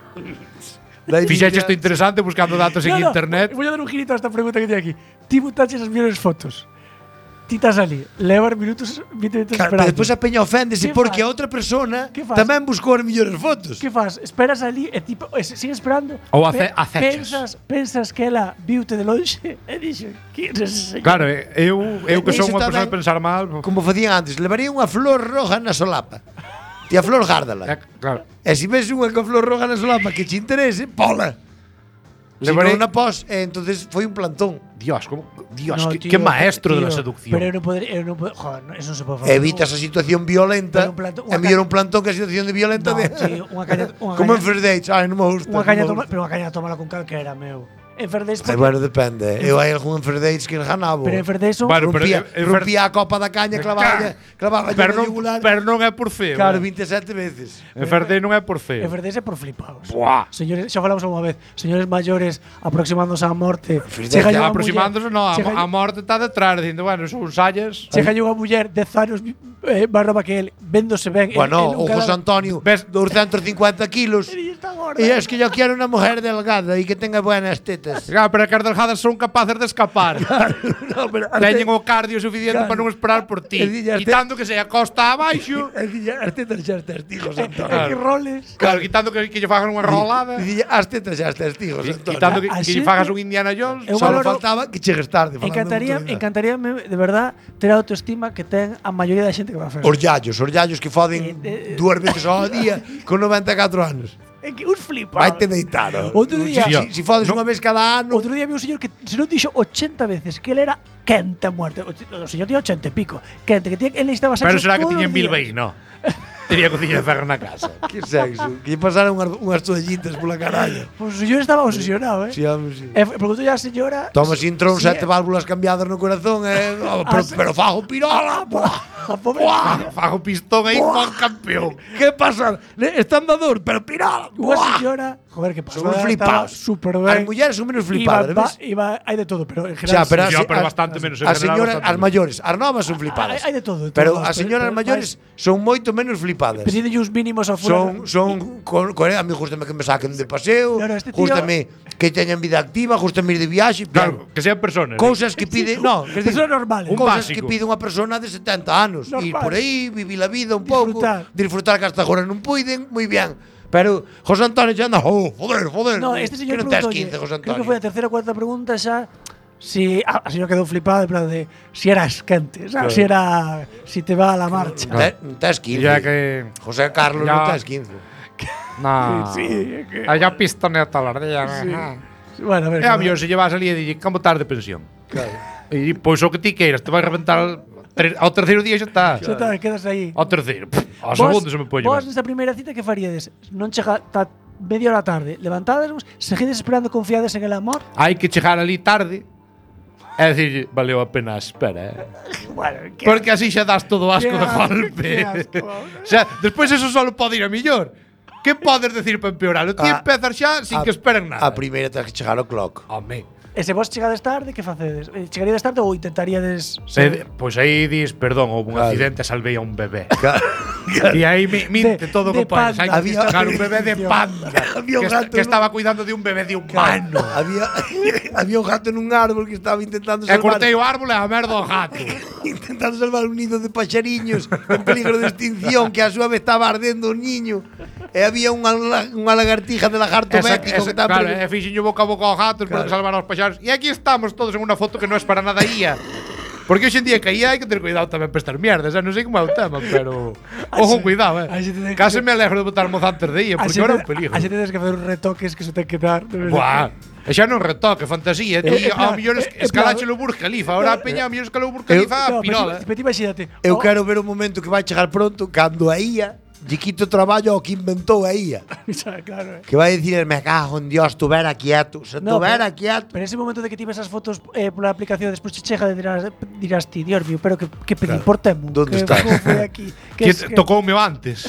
Daí Fixeche tiña- isto interesante buscando datos en No, no, internet. Voy a dar un girito a esta pregunta que teño aquí. Ti botaches as mellores fotos. Ti estás ali, levar minutos, vinte minutos Claro, esperando. pero despois a peña oféndese Que porque faz? a outra persona Que faz? tamén buscou as mellores fotos. Que faz? Esperas ali e tipo, e se- sigues esperando. Ou ace- pe- acechas. Pensas, pensas que ela viute de lonxe e dixo, que eres ese señor? Claro, eh, eu, eu que son Iso unha persona de tamén- pensar mal. Como facían antes, levaría unha flor roja na solapa. Ti a flor gárdala. Eh, claro. E se ves unha con flor roja na solapa que che interese, pola. Se Levarei- non na pos, eh, entonces foi un plantón. Dios, como, Dios, No, que, tío, que maestro de la tío, seducción. Pero eu non podería, eu non poder, joder, no, eso non se pode facer. Evitas a situación violenta. Pero un plantón- É unha mellor ca- un plantón que a situación de violenta No, de tío, unha caña- unha Como en caña- first dates, ai, non me gusta. Unha non caña me toma, gusta. pero unha caña tómala con calquera, meu. En Ferdes Ai, bueno, depende. Eu hai algún en first dates que ganaba. pero en Ferdes son Bueno, pero rompía, en- en Fer- rompía a copa da caña, clavaba, clavaba pero, no non, yugular. pero non é por feo. Claro, eh. veinte e sete veces. En Ferdei non é por feo. En Ferdes é por flipados. Buah. Señores, xa falamos unha vez, señores maiores aproximándose á morte. Ferdes Chega ya unha Aproximándose, no, a, chega- a morte está detrás, dicindo, bueno, son sallas. Chega unha muller dez anos eh, máis nova que el, véndose ben. Bueno, el, el o José Antonio, Ves- doscientos cincuenta kilos. E está gorda. Y es que yo quiero una mujer delgada y que tenga buenas tetas. Claro, pero que as delgadas son capaces de escapar. No, pero Teñen o cardio suficiente Claro. para non esperar por ti. E dillas, Quitando que sea costa abaixo. Es que ya, as tetas xa as testigos, E Antonio. que roles. Claro, quitando que, que lle fagan unha rolada. Dicía, as tetas xa as testigos, Antonio. Quitando que, A que lle xente- fagas un Indiana Jones. Eu Solo valoro- faltaba que chegues tarde. falando Encantaría, de autoridade. encantaría de verdad ter a autoestima que ten a maioría da xente que va a festa. Os yallos, os yallos que foden Eh, eh, dúas veces ao día con noventa e catro anos. É que uns flipa. Vai te deitar. ó. Outro día- Si, si, si fodes unha vez cada ano, Outro día vi un señor que se non dixo ochenta veces que ele era quente a muerte. O o señor tiña ochenta e pico. Quente, que tiña, ele necesitaba sexo Pero será que todos tiña en os días. Bilbao, no. Tenía cociña de ferro na casa. que sexo. Que lle pasaran unhas, unhas toallitas pola caralla. Pois o señor estaba obsesionado, eh. Si, home, si. E preguntou a señora. Toma sin trón, si sete válvulas cambiadas no corazón, eh. Oh, pero, Ah, pero fajo pirola. A pobre. Buah, fajo pistón aí con campeón. ¿Qué pasa? Le- Está andador, pero pirola. Unha Buah. señora, joder, que pasó. Son uns flipados. Super As ben. mulleres son menos flipadas, iba, ves? iba, hai de todo, pero en O general. sea, pero, Sí, as, pero as- bastante menos, en as general, señoras, bastante as menos. maiores, as novas son flipadas. Hai- hai de todo, de Pero todo, as pero- señoras pero maiores son moito menos flipadas. Pedide uns mínimos a fora. Son son con, con a mí gústame que me saquen de paseo, Claro, este tío- gústame que teñan vida activa, gústame ir de viaxe, Claro, que sean personas. cousas que pide, no, quer decir, Personas normales. Un cousas básico. que pide unha persona de setenta anos, ir Normal. por aí, vivir a vida un pouco, Disfrutar. disfrutar que hasta agora non puiden, moi bien. Pero José Antonio xa anda, oh, joder, joder. No, este señor que non tes preguntou, quince, José creo Antonio. que foi a terceira ou cuarta pregunta xa, si ah, a señor quedou flipado en plan de si eras quente, Claro. claro. si era si te va a la marcha. Te- Non tes quince. Ya que José Carlos Ya. non tes quince. no. Sí, é que Allá pistoneo todos los días. sí. ajá. Bueno, a ver. É a mellor se llevas ali e dille como tarde de pensión. Claro. E pois o que ti queiras, te vai reventar tre- ao terceiro día xa está. Xa está, quedas aí. Ao terceiro, pff, ao Vos- segundo se me pode Vos llevar. nesta primeira cita que faríades? Non chega ta media hora tarde, levantades, seguides esperando confiades en el amor? Hai que chegar ali tarde e dicir, valeu a pena a espera, eh. Bueno, que Porque así xa das todo asco Que de asco, golpe. que asco. Xa, despois eso solo pode ir a millor. Que podes decir para empeoralo? Ti Ah, empezas xa sin A- que esperen nada. A primeira tens que chegar ao clock. Home. E se vos chegades tarde, que facedes? Eh, Chegaríades tarde ou intentaríades Se, pois aí dis, perdón, houve un Claro. accidente e salvei a un bebé. Claro. E aí mi, minte De- todo de o que podes. Hai panda. que Había- sacar un bebé de panda. Había un que, gato que no- estaba cuidando de un bebé de humano. Había, había un gato nun árbol que estaba intentando E salvar cortei o árbol e a merda o gato. intentando salvar un nido de paxariños en peligro de extinción que a súa vez estaba ardendo un niño e había unha, la- unha lagartija de lagarto Esa, bético que esa, estaba claro, pre- e fixenlle boca a boca ao gato para Claro. salvar aos paxaros. E aquí estamos todos en unha foto que non es para nada ía. Porque hoxe en día que aí hai que ter cuidado tamén para estas mierdas, eh? Non sei como é o tema, pero ojo, cuidado, eh. a xente ten que- Case me alegro de botar moza antes de ía, porque ahora é un peligro. A xente tens que facer uns retoques que se ten que dar. de verdad. Buah, e xa non retoque, fantasía. Ti Eh, eh, ao plan, mellor es- eh, escaláchelo o Burj Khalifa, ahora a peña ao mellor escalou o Burj Khalifa a No, pero pirola. ti- pero ti imagínate. Eu o- quero ver o momento que vai chegar pronto cando a I A lle quito o traballo ao que inventou a I A. Xa, claro. eh. Que vai dicir, me cago en Dios, tuvera quieto, se No, tuvera pero- quieto. Pero ese momento de que ti ves as fotos eh, pola aplicación despois che chega e dirás, dirás ti, Dios mío, pero que, que pedí por Temu. ¿Dónde que, está? como foi aquí? Que es- tocoume o antes.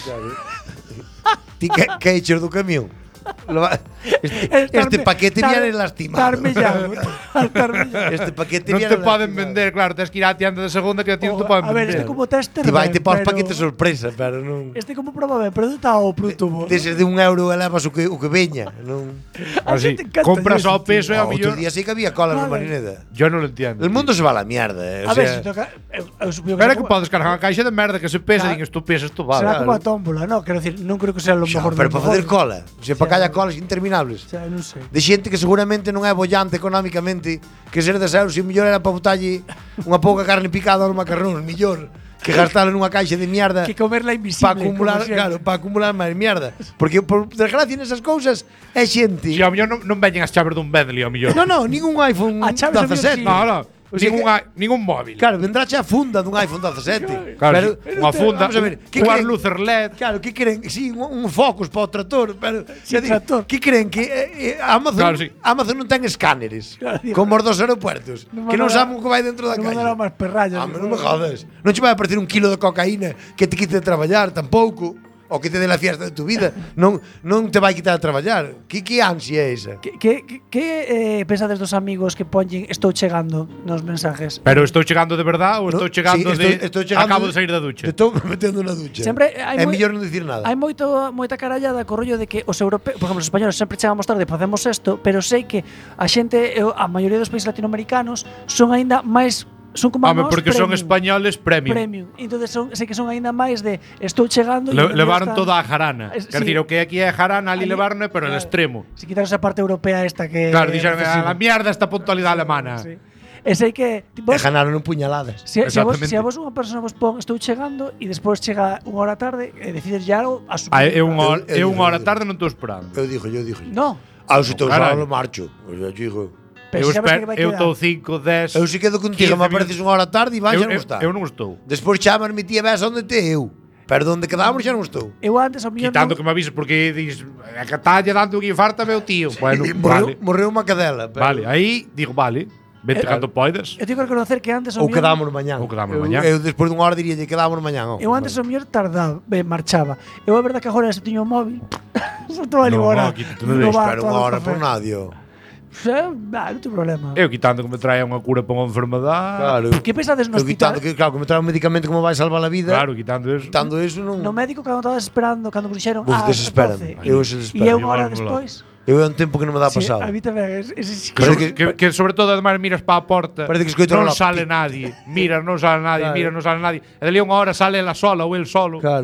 Ti que, que eches do camión. Lo va- Este, Estarme- este paquete tar- viene lastimado. Estarme llano. Estarme llano. Este paquete Non viene te poden lastimado. vender, claro, tens que ir á tienda de segunda que a ti non te poden A ver, vender. este como tester Ti vai ben, te paus pero- paquete sorpresa, pero non... Este como proba ben, pero onde está o produto bo? Deses de un euro elevas o que, o que veña. Non... A Así, xente encanta compras eso, ao peso e Ah, ao outro mellor. día sí que había colas no Vale. Marineda. Yo non lo entiendo. El mundo se va a la mierda, eh. O A ver, sea, se toca. Eu, eu supoño que Pero é se que como- podes cargar unha caixa de merda que se pesa Claro. e dices, tú pesas, tú será vale. como a tómbola, no? Quero decir, non creo que sea lo xa, mejor pero do para facer mejor. cola. O sea, para que haya colas interminables. O sea, non sei. De xente que seguramente non é bollante económicamente, que ser dez euros e mellor era para botalle unha pouca carne picada aos macarróns, mellor que gastalo nunha caixa de mierda Que comerla invisible. para acumular, como siempre. claro, para acumular máis mierda. Porque por desgracia nesas cousas é xente. Si ao mellor non, non veñen as chaves dun Bentley ao mellor. No, no, ningún iPhone A chaves ao mellor dezasete. sí. No, no. O sea ningún, que- a- ningún móvil. Claro, vendrá xa a funda dun iPhone dezasete. Claro, pero, unha funda, vamos a ver, que unhas creen- luces L E D. Claro, que creen? Sí, un, un focus para o trator, pero Sí, xa digo, tractor. que creen que eh, eh, Amazon, Claro, sí. Amazon non ten escáneres Claro, digo, como os dos aeropuertos, non que non mandará- saben o que vai dentro da non caixa. mandará máis perrallas. Ah, non me jodas. Non che vai a aparecer un kilo de cocaína que te quite de traballar tampouco. O que te dé la fiesta de tu vida. non, non te vai quitar de traballar. Que, que ansia é esa? Que, que, que, que eh, pensades dos amigos que poñen estou chegando nos mensajes? Pero estou chegando de verdad ou No? estou chegando Sí, de estou chegando acabo de sair da ducha. Te estou metendo na ducha. Sempre hai é moi- mellor non dicir nada. Hai moito moita carallada co rollo de que os europeos, por exemplo, os españoles sempre chegamos tarde e facemos isto, pero sei que a xente, e a maioría dos países latinoamericanos son aínda máis son como a Home, nós, porque son premium. españoles premium. Premium. Entonces son, sei que son aínda máis de estou chegando Le, e levaron están- toda a jarana. Es- Quer sí. decir, o que aquí é jarana, ali Ali- levaron pero claro. el extremo. Si quitaron esa parte europea esta que Claro, dixeron a recesiva. la mierda esta puntualidade alemana. Sí. E sei que E ti- vos, ganaron un puñaladas. se, se, a vos, Exactamente. se a vos unha persona vos pon estou chegando e despois chega unha hora tarde e decides ya algo asumir. Ah, é unha hora, Eu- eu é unha hora digo- tarde non estou esperando. Eu dixo, eu dixo. No, Ah, se estou Carai. só, marcho. Eu xa digo. pero eu si sabes que espero, vai eu quedar. estou cinco, dez. Eu se quedo contigo, me apareces unha hora tarde e vai, eu, xa non eu, está. eu non estou. Despois chamas mi tía, ves onde te eu. Pero donde quedamos xa non estou. Eu antes ao millón Quitando non- que me avises porque dis a que talle dando un infarto a meu tío. Bueno, E morreu, vale. morreu unha cadela. Pero Vale, aí digo, vale, vente Eh, cando poidas. Eu tengo que reconocer que antes ao Ou millón- quedamos mañán. Ou quedamos eu, mañán. Eu despois dunha hora diría quedamos mañán. Oh, Eu antes ao mellor tardaba, ben, marchaba. Eu a verdade que agora se tiño o móvil. Estou ali No, agora. quítate, no non bar, Pero tomando unha hora café. por nadio. Xa, bah, non ten problema. Eu quitando que me traia unha cura para unha enfermedade. Claro. Que pensades no Eu quitando hospital? que, claro, que me trae un medicamento que me vai salvar a vida. Claro, quitando eso. Quitando eso non. No médico cando estabas esperando, cando vos dixeron Uf, ah, desesperan. doce, Eu e- se desespero. E é unha hora Igual, despois. Eu é un tempo que non me dá Sí, pasado. a mí tamén. Es, es, Que, Parece que, que- que, que sobre todo además miras para a porta. Parece que escoito non reloj. sale nadie. Mira, non sale nadie, Claro. mira, non sale nadie. E dali unha hora sale ela sola ou el solo. Claro.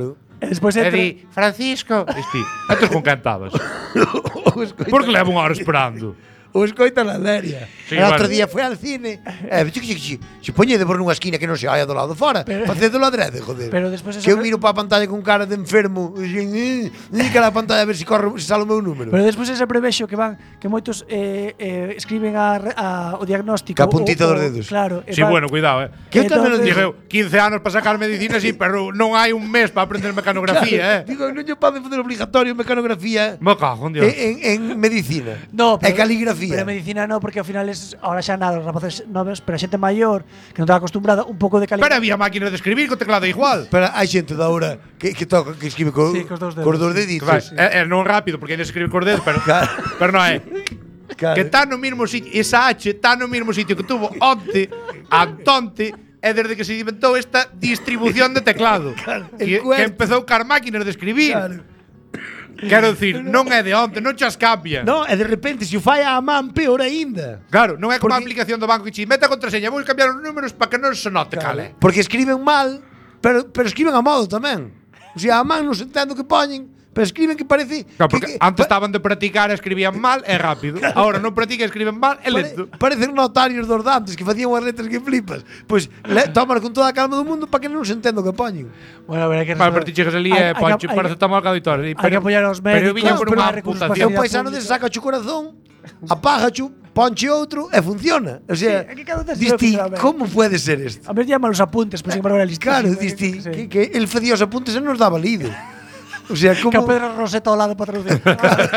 E despois E entra- di, Francisco. E ti, entón con quen estabas? Por que levo unha hora esperando? O escoita na Leria. Sí, Sí, el outro bueno. día foi al cine. Eh, chiqui, chiqui, se poñe de por nunha esquina que non se haya do lado fora. Pero- Facedelo adrede, joder. Pero despois que eu esa- miro para a pantalla con cara de enfermo. E eh, cara a pantalla a ver se corre, se sale o meu número. Pero despois ese prevexo que van que moitos eh, eh, escriben a, re- a, o diagnóstico. Ca puntita o- dos o- dedos. Claro. e Sí, van- bueno, cuidado, eh. Que eu tamén lo Entonces- Digo, eu, quince anos para sacar medicina, sí, pero non hai un mes para aprender mecanografía, eh. Digo, non lle pode facer obligatorio mecanografía Me cago en Dios. en, en, en medicina. No, e caligrafía. Pero medicina no, porque ao final es ahora xa nada, os rapaces novos, pero a xente maior que non está acostumbrada un pouco de Pero caligrafía. había máquinas de escribir con teclado igual. Pero hai xente da hora que, que toca, que escribe co, Sí, cos dous dedos, cos dous sí. deditos. Vai, é, é non rápido, porque hai de escribir con dedos, pero, Claro. pero non é. Claro. Que está no mismo sitio, esa H está no mismo sitio que tuvo onte, Antonte, é desde que se inventou esta distribución de teclado. Claro, el que, que cuerpo. empezou car máquinas de escribir. Claro. Quero dicir, non é de onte, non chas cambian. No, e de repente, se o fai a man, peor aínda. Claro, non é como a Porque- aplicación do banco que chi mete a contraseña, vou cambiar os números para que non se note cal é. Porque escriben mal, pero, pero escriben a modo tamén. O sea, a man non se entende o que poñen, pero escriben que parece... Claro, porque que, que, antes pa- estaban de practicar, escribían mal e rápido. Ahora non practican, escriben mal e lento. Pare, parecen notarios dos dantes que facían unhas letras que flipas. Pois pues, tómalo con toda a calma do mundo para que non se entenda o que poñen. Bueno, a ver, hai que Vale, pero ti chegas ali e Hai- hai que- ponche hai- para tomar cada hai que apoyar aos Pero eu viña médicos, por pero unha hai recursos E amputación. un paisano dese saca o corazón, apágacho, ponche outro e funciona. O sea, Sí, é que cada vez dis se ti, fixera ben. como puede ser isto? A ver, llama los apuntes, pues sin embargo era listísimo. Claro, eh, dis ti, sí. que, que el facía os apuntes e nos daba lido. O sea, Que a como... Pedro Roseta ao lado para traducir.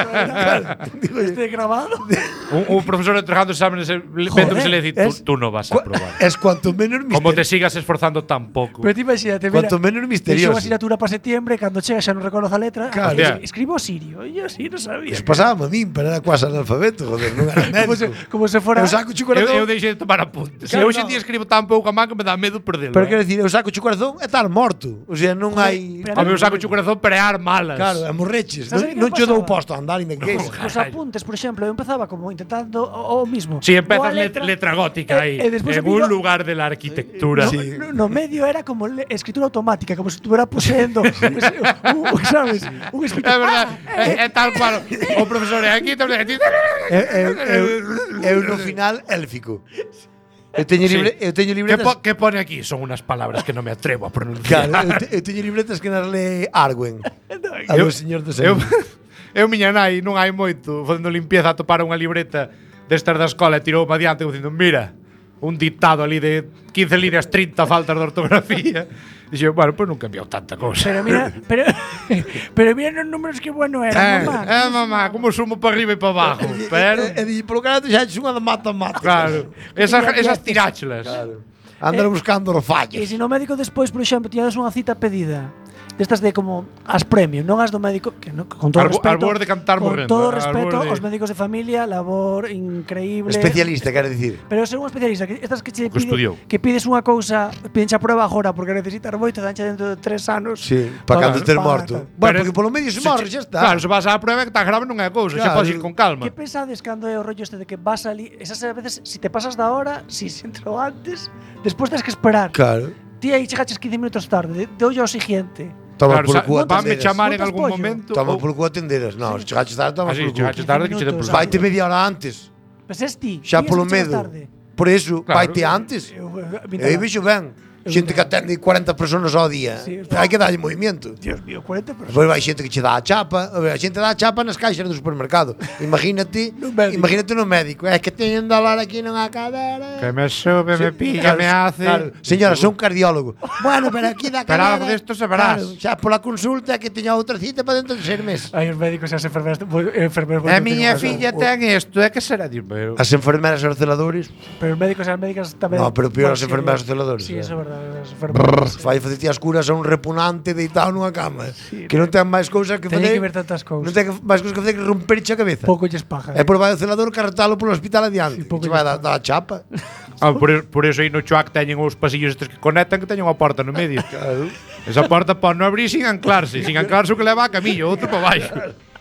Digo, Este grabado. Un, un profesor entregando exámenes e vendo que se le dice, es- tú, tú no vas a Cu- probar. Es cuanto menos Como te misterio. sigas esforzando tan pouco. Pero ti imagínate, mira. Cuanto menos Fixo misterioso. unha asignatura para septiembre, cando chega xa non reconoce a letra. Claro. Ah, Yeah. escribo sirio. E eu así non sabía. Eso pasaba a min, pero era cuasi analfabeto, joder, non era Como se, médico. como se fora. Eu saco o Eu, corazón. eu deixei de tomar apuntes. Claro, Se hoxe en no. día escribo tan pouco a man que me dá medo perdelo. Pero eh. quero dicir, eu saco o corazón e estar morto. O sea, non hai... pero- A meu saco o corazón prear malas. Claro, é morreches. Sabes Non, que non che dou pasaba? posto a andar ainda que Os, os apuntes, por exemplo, eu empezaba como intentando o, o mismo. Si empezas Boa letra, letra gótica aí, e, e despois en amigo- un lugar de la arquitectura. No, Sí. no, no medio era como le- escritura automática, como se estuviera poseyendo, un, un, ¿sabes? Un É escritor. verdade, Ah, é, é tal cual. O profesor é aquí, tamén aquí. Eu, eu, eu, eu no final élfico. Eu teño, libre, eu teño Que, libretas... po, que pone aquí? Son unas palabras que non me atrevo a pronunciar. Claro, eu, te, eu teño libretas que nas lee Arwen. A Eu- do señor dos Eu, Anéis. eu miña nai non hai moito facendo limpieza a topar unha libreta destas da escola e tirou para diante dicindo, mira, un dictado ali de quince líneas, trinta faltas de ortografía. Dixo, bueno, pois pues non cambiou tanta cousa. Pero mira, pero, pero mira los números que bueno Eh, eran, mamá. eh, mamá, como sumo para arriba e para abajo. Pero, E, e, e polo cara xa unha de mata-mata. claro, esas, esas tiráchelas. Claro. Andar buscando os E fallos. se no médico despois, por exemplo, tiñades unha cita pedida destas de como as premio, non as do médico, que no, con todo Albo- respeto, albor de cantar con morrendo, todo albor respeto de- aos médicos de familia, labor increíble. Especialista, quero dicir. Pero ser un especialista, que estas que che Que estudiou. pide, que pides unha cousa, piden a prueba agora porque necesitas moito, dancha dentro de tres anos. Sí, para cando ter para- morto. para- Bueno, porque polo medio se morre, xa está. Claro, se vas á prueba que tan grave non é a cousa, xa Claro. podes ir con calma. Que pensades cando é o rollo este de que vas ali, esas veces si te pasas da hora, si se entrou antes, despois tens que esperar. Claro. Ti aí chegaches quince minutos tarde, de, de ollo ao siguiente. Toma Claro, polo sa- cu vanme atenderas. chamar en Montas algún pollo. momento. Toma ou- polo cu atenderas. Non, se chegaches tarde, toma Ah, sí, polo cu. chegaches tarde que che de minutos, pulsar. Vaite media hora antes. Pues es ti. Xa ti polo es que chegas medo. tarde. Por eso, Claro. vaite antes. Eu, E aí vexo ben. Xente que atende cuarenta personas ao día. Sí. Hai que darlle movimento. Dios mío, cuarenta personas. Despois vai xente que che dá a chapa. A ver, a xente dá a chapa nas caixas do supermercado. Imagínate, No médico. imagínate no médico. É que teñen dólar aquí nunha cadera. Que me sube, me pilla, me hace. Claro. Señora, son cardiólogo. Bueno, pero aquí da Pero cadera. algo desto saberás. Claro, xa pola consulta que teña outra cita para dentro de seis meses. Hai os médicos e as enfermeras, pues, enfermeros, A pues, miña teñen filla razón. ten isto, é que será dir, pero As enfermeras e os celadores. Pero os médicos e as médicas tamén. No, pero peor Bueno, as sí, enfermeras e os sí, celadores. Sí, eh. eso é verdade, as enfermeras. Fai facerte as curas a un repunante deitado nunha cama. Que non ten máis cousas que Teñen facer. que ver tantas cousas. Non ten que- máis cousas que facer que romperche a cabeza. Pouco lles paja. E por vai o celador carretalo polo hospital adiante. Sí, pouco Che vai lle dar dar a chapa. ah, por, e- por eso aí no Chuac teñen os pasillos estes que conectan que teñen unha porta no medio. Claro. Esa porta pode non abrir sin anclarse, sin anclarse o que leva a camillo, outro para baixo.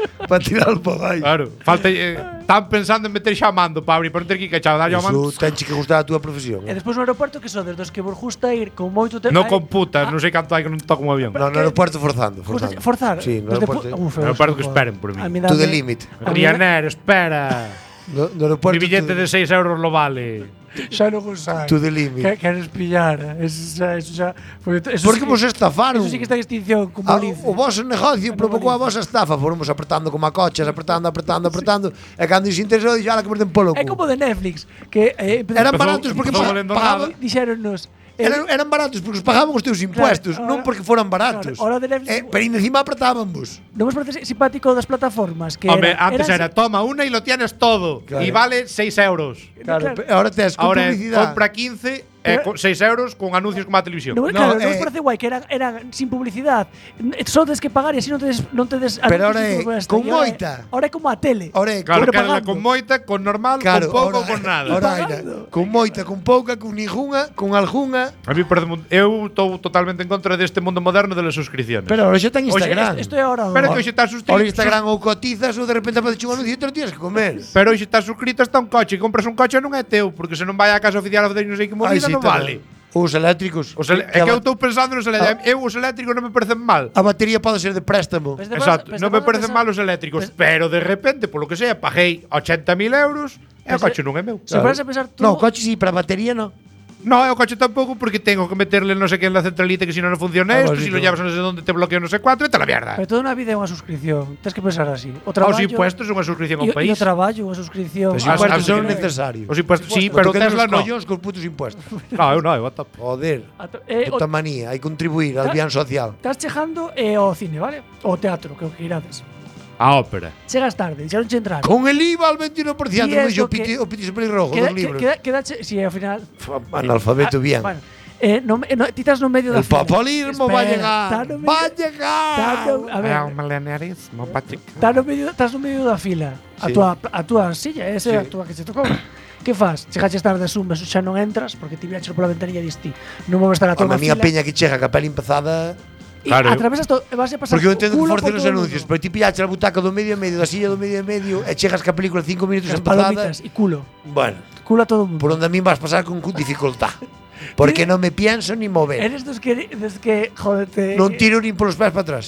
para tirarlo para baixo. Claro, falta eh, están pensando en meter xa mando para abrir, para non ter que cachado, darlle ao mando. Iso tenche que gustar a túa profesión. E despois no aeroporto que son dos que vos gusta ir con moito tempo. No computa, non sei canto hai que non toco un avión. No, no aeroporto forzando, Gusta forzando. forzar. Sí, no Desde aeroporto. pu- Uf, No aeroporto que esperen por mí. A mí To the dame- limit. a mí Ryanair, espera. No, no aeroporto. Mi billete to- de seis euros lo vale. Xa non o sai. To the limit. Que queres pillar. Eso xa, eso xa. Porque eso Porque sí que- vos estafaron. Eso sí que está en extinción como Ah, Lice. o vosso negocio Como provocou a Lice. vosa estafa. Fomos apretando como a coches, apretando, apretando, apretando. E cando se interesou, dixo, ala que perden polo É cu. como de Netflix, que eh, empezou- Eran Empezou- baratos porque empezou pa- valendo pagaban. nada. Dixéronnos Eran, eran baratos porque os pagaban os teus impuestos, Claro, non ahora- porque foran baratos. claro, ahora de Netflix- eh, pero encima apretábanvos. Non vos parece simpático das plataformas que Hombre, eran- antes eran- era toma una y lo tienes todo. Claro. Y vale seis euros. Claro, Claro. ahora tes con Ahora publicidade. compra quince, eh, Pero- con seis euros con anuncios como a televisión. No, No, claro, non eh, vos parece guai que eran, eran sin publicidad. Só tedes que pagar e así non tedes non tedes Pero anuncios ahora é sin publicidade. con E ahora é- moita. Ahora é como a tele. Ahora é Claro, Pero que era pagando. con moita, con normal, Claro, con pouco, ahora- con nada. Ahora Pagando. era con moita, con pouca, con ninguna, con algunha. A mí, perdón, eu estou totalmente en contra deste mundo moderno de las suscripciones. Pero ahora xa ten Oxe, Instagram. Isto é ahora. Pero que hoxe estás suscrito. Ahora Instagram ou cotizas ou de repente aparece un anuncio e te lo tienes que comer. Pero hoxe estás suscrito hasta un coche, e compras un coche non é teu, porque se non vai á casa oficial a fazer non sei que movida, non vale. Os eléctricos. Os ele- é que eu estou pensando nos eléctricos. Eu os eléctricos non me parecen mal. A batería pode ser de préstamo. Pues de- Exacto, pues non te me podes parecen pensar- mal os eléctricos, pues- pero de repente, polo que sea, paguei ochenta mil euros e o Pues coche non é meu. Se paras a pensar tú, No, coche sí, para batería no. No, e o coche tampouco porque tengo que meterle no sé qué en la centralita que si no no funciona Ah, esto, pues sí, si lo claro. llevas a no sé dónde te bloqueo no sé cuánto, vete a la mierda. pero toda unha vida é unha suscripción. Tens que pensar así. O Os traballo impuestos son unha suscripción ao e, e país. o traballo, unha suscripción. Os As- impuestos as- son as- necesarios. Os impuestos, sí, Pero pero Tesla no. collóns cos putos impuestos. No, eu no, eu a top. Joder. A to- eh, o- Puta manía, hai que contribuir al Ah. bien social. Estás chegando e ao cine, vale? O teatro, que é o que irades. A ópera. Chegas tarde, xa non che entrar. Con el I V A al veintiuno por ciento, Y non es dixo o lo que- piti, o piti pelirrojo Queda, dos libros. queda, queda, che- si ao final Analfabeto Ah, bien. Bueno, eh, no, no, ti estás no medio da El fila. populismo va a Espera, llegar. está no medio- Va a está llegar. no- a ver, É un milenarismo, Patrick. estás no medio, estás no medio da fila. A Sí. túa a túa silla, esa é a Sí. túa que che tocou. Que fas? Chegaches tarde as zumbas, xa non entras porque ti viaches pola ventanilla e diste. Non vou estar a A toda a miña fila. peña que chega ca peli empezada. E Claro, eu- atravesas todo, e vas a pasar Porque eu o entendo que culo forcen por os todo o anuncios, mundo. pero ti pillaches a butaca do medio e medio, da silla do medio e medio, e chegas ca película cinco minutos As empezada. palomitas e culo. Bueno, Culo a todo o mundo. por onde a min vas pasar con dificultad. Porque non me pienso ni mover. Eres dos que, dos que joder, te, Non tiro nin polos pés para atrás.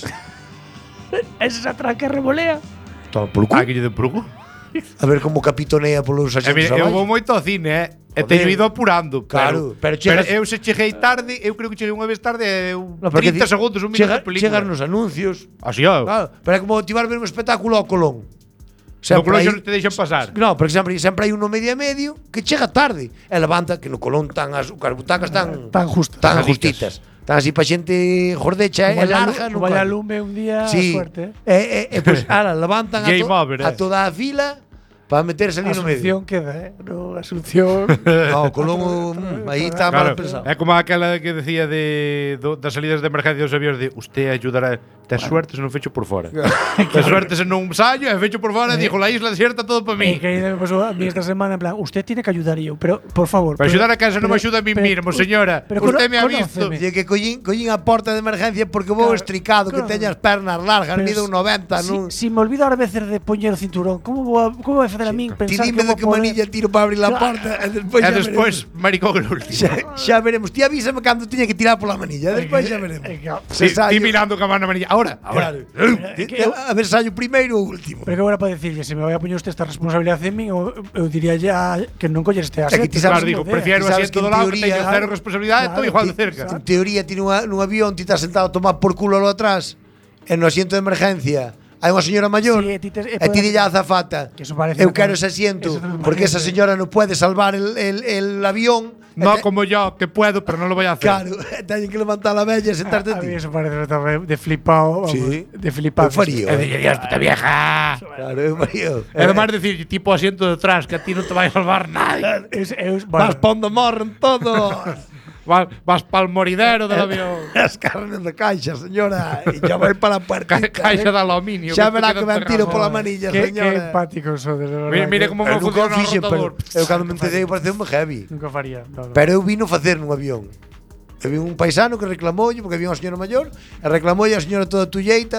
Esa tranca revolea. Toma polo cu. Ah, que lle de prugo. A ver como capitonea polos E asientos mira, eu vou abaixo. moito ao cine, eh. E Joder. teño ido apurando. Claro, pero pero, chegas- pero eu se cheguei tarde, eu creo que cheguei unha vez tarde, eu No, porque trinta di- segundos, un minuto chega, de película. chegas nos anuncios. Así, ó. Claro, pero é como ti vas ver un espectáculo ao Colón. No Colón hai- xa non te deixan pasar. No, porque sempre, sempre hai uno medio e medio que chega tarde e levanta que no Colón tan as, as butacas tan Tan justas. tan Ajaditas. justitas. Tan así pa xente jordecha e Como vaya larga, lu- non vaya cabe. lume un día Sí. suerte. E, e, e pues, ala, levantan a, Game to, over, a eh. toda a fila para meterse ali no medio. Asunción queda, eh? No, Asunción. No, Colón, mm, aí está mal Claro, pensado. é como aquela que decía de do, das salidas de emergencia dos avións de usted ayudará, ter suerte se non fecho por fora. Ter suerte se non sallo e fecho por fora e dixo la isla desierta todo para Y mí. que aí me pasó a mí esta semana en plan, usted tiene que ayudar yo, pero por favor. Para pero- axudar a casa non me pero- axuda a mí pero- mismo, señora. pero Usted cono- me ha visto. conóceme. Dice que collín, collín a porta de emergencia porque vou Claro, estricado, que claro. teñas pernas largas, Pero mido un noventa, si, non? si me olvido ahora veces de poñer o cinturón, ¿cómo voy a, cómo voy a hacer a mí Ti pensar dime que de vou que poder- manilla tiro para abrir a Claro. porta e despois E xa despois, veremos. maricón el último. Xa, xa veremos. Ti avísame cando tiña que tirar pola manilla, e despois xa veremos. É que- Sí, Se saio- ti mirando que a mano amarilla. Ahora, ahora. Claro. É que eu- A ver, saio primeiro ou último. Pero que agora para decirle, se me vai a poñer usted esta responsabilidade en min, eu, eu diría ya que non colles este que asiento. ti sabes Claro, digo, Joder. prefiero Ti sabes asiento que en do lado que teoría- teño cero responsabilidade, Claro, estou igual de ti- cerca. En teoría, ti nunha, nun avión, ti estás sentado a tomar por culo lo atrás, en no asiento de emergencia, hai unha señora maior, Sí, e ti te- e e ti pode- dille a azafata, Que eso parece eu una quero cosa- ese asiento, eso tamén porque esa parece. señora non puede salvar el, el, el avión. No e te- como yo, que puedo, pero no lo voy a hacer. Claro, teñen que levantar a bella e sentarte A, a ti. mí eso parece de, de flipado, vamos, Sí. de flipado. Eu faría. E dirías, puta vieja. Claro, eu faría. E además decir, tipo asiento detrás, que a ti non te vai a salvar nadie. Es, es, Vas bueno, pa onde morren todos. Vas, vas pa'l moridero del avión. As carnes de caixa, señora, e xa vai para a Ca puertita. caixa de aluminio. Xa que verá te que queda ven tiro enterrado. pola manilla, qué, qué señora. empáticos sodes, de verdad. Mire, mire que como Eu me nunca o funciona o fixen, pero rotador. eu cando me enterei pareceu moi heavy. Nunca faría. No, no. Pero eu vino facer nun avión. Eu vi un paisano que reclamoulle porque había unha señora maior e reclamoulle a señora toda tulleita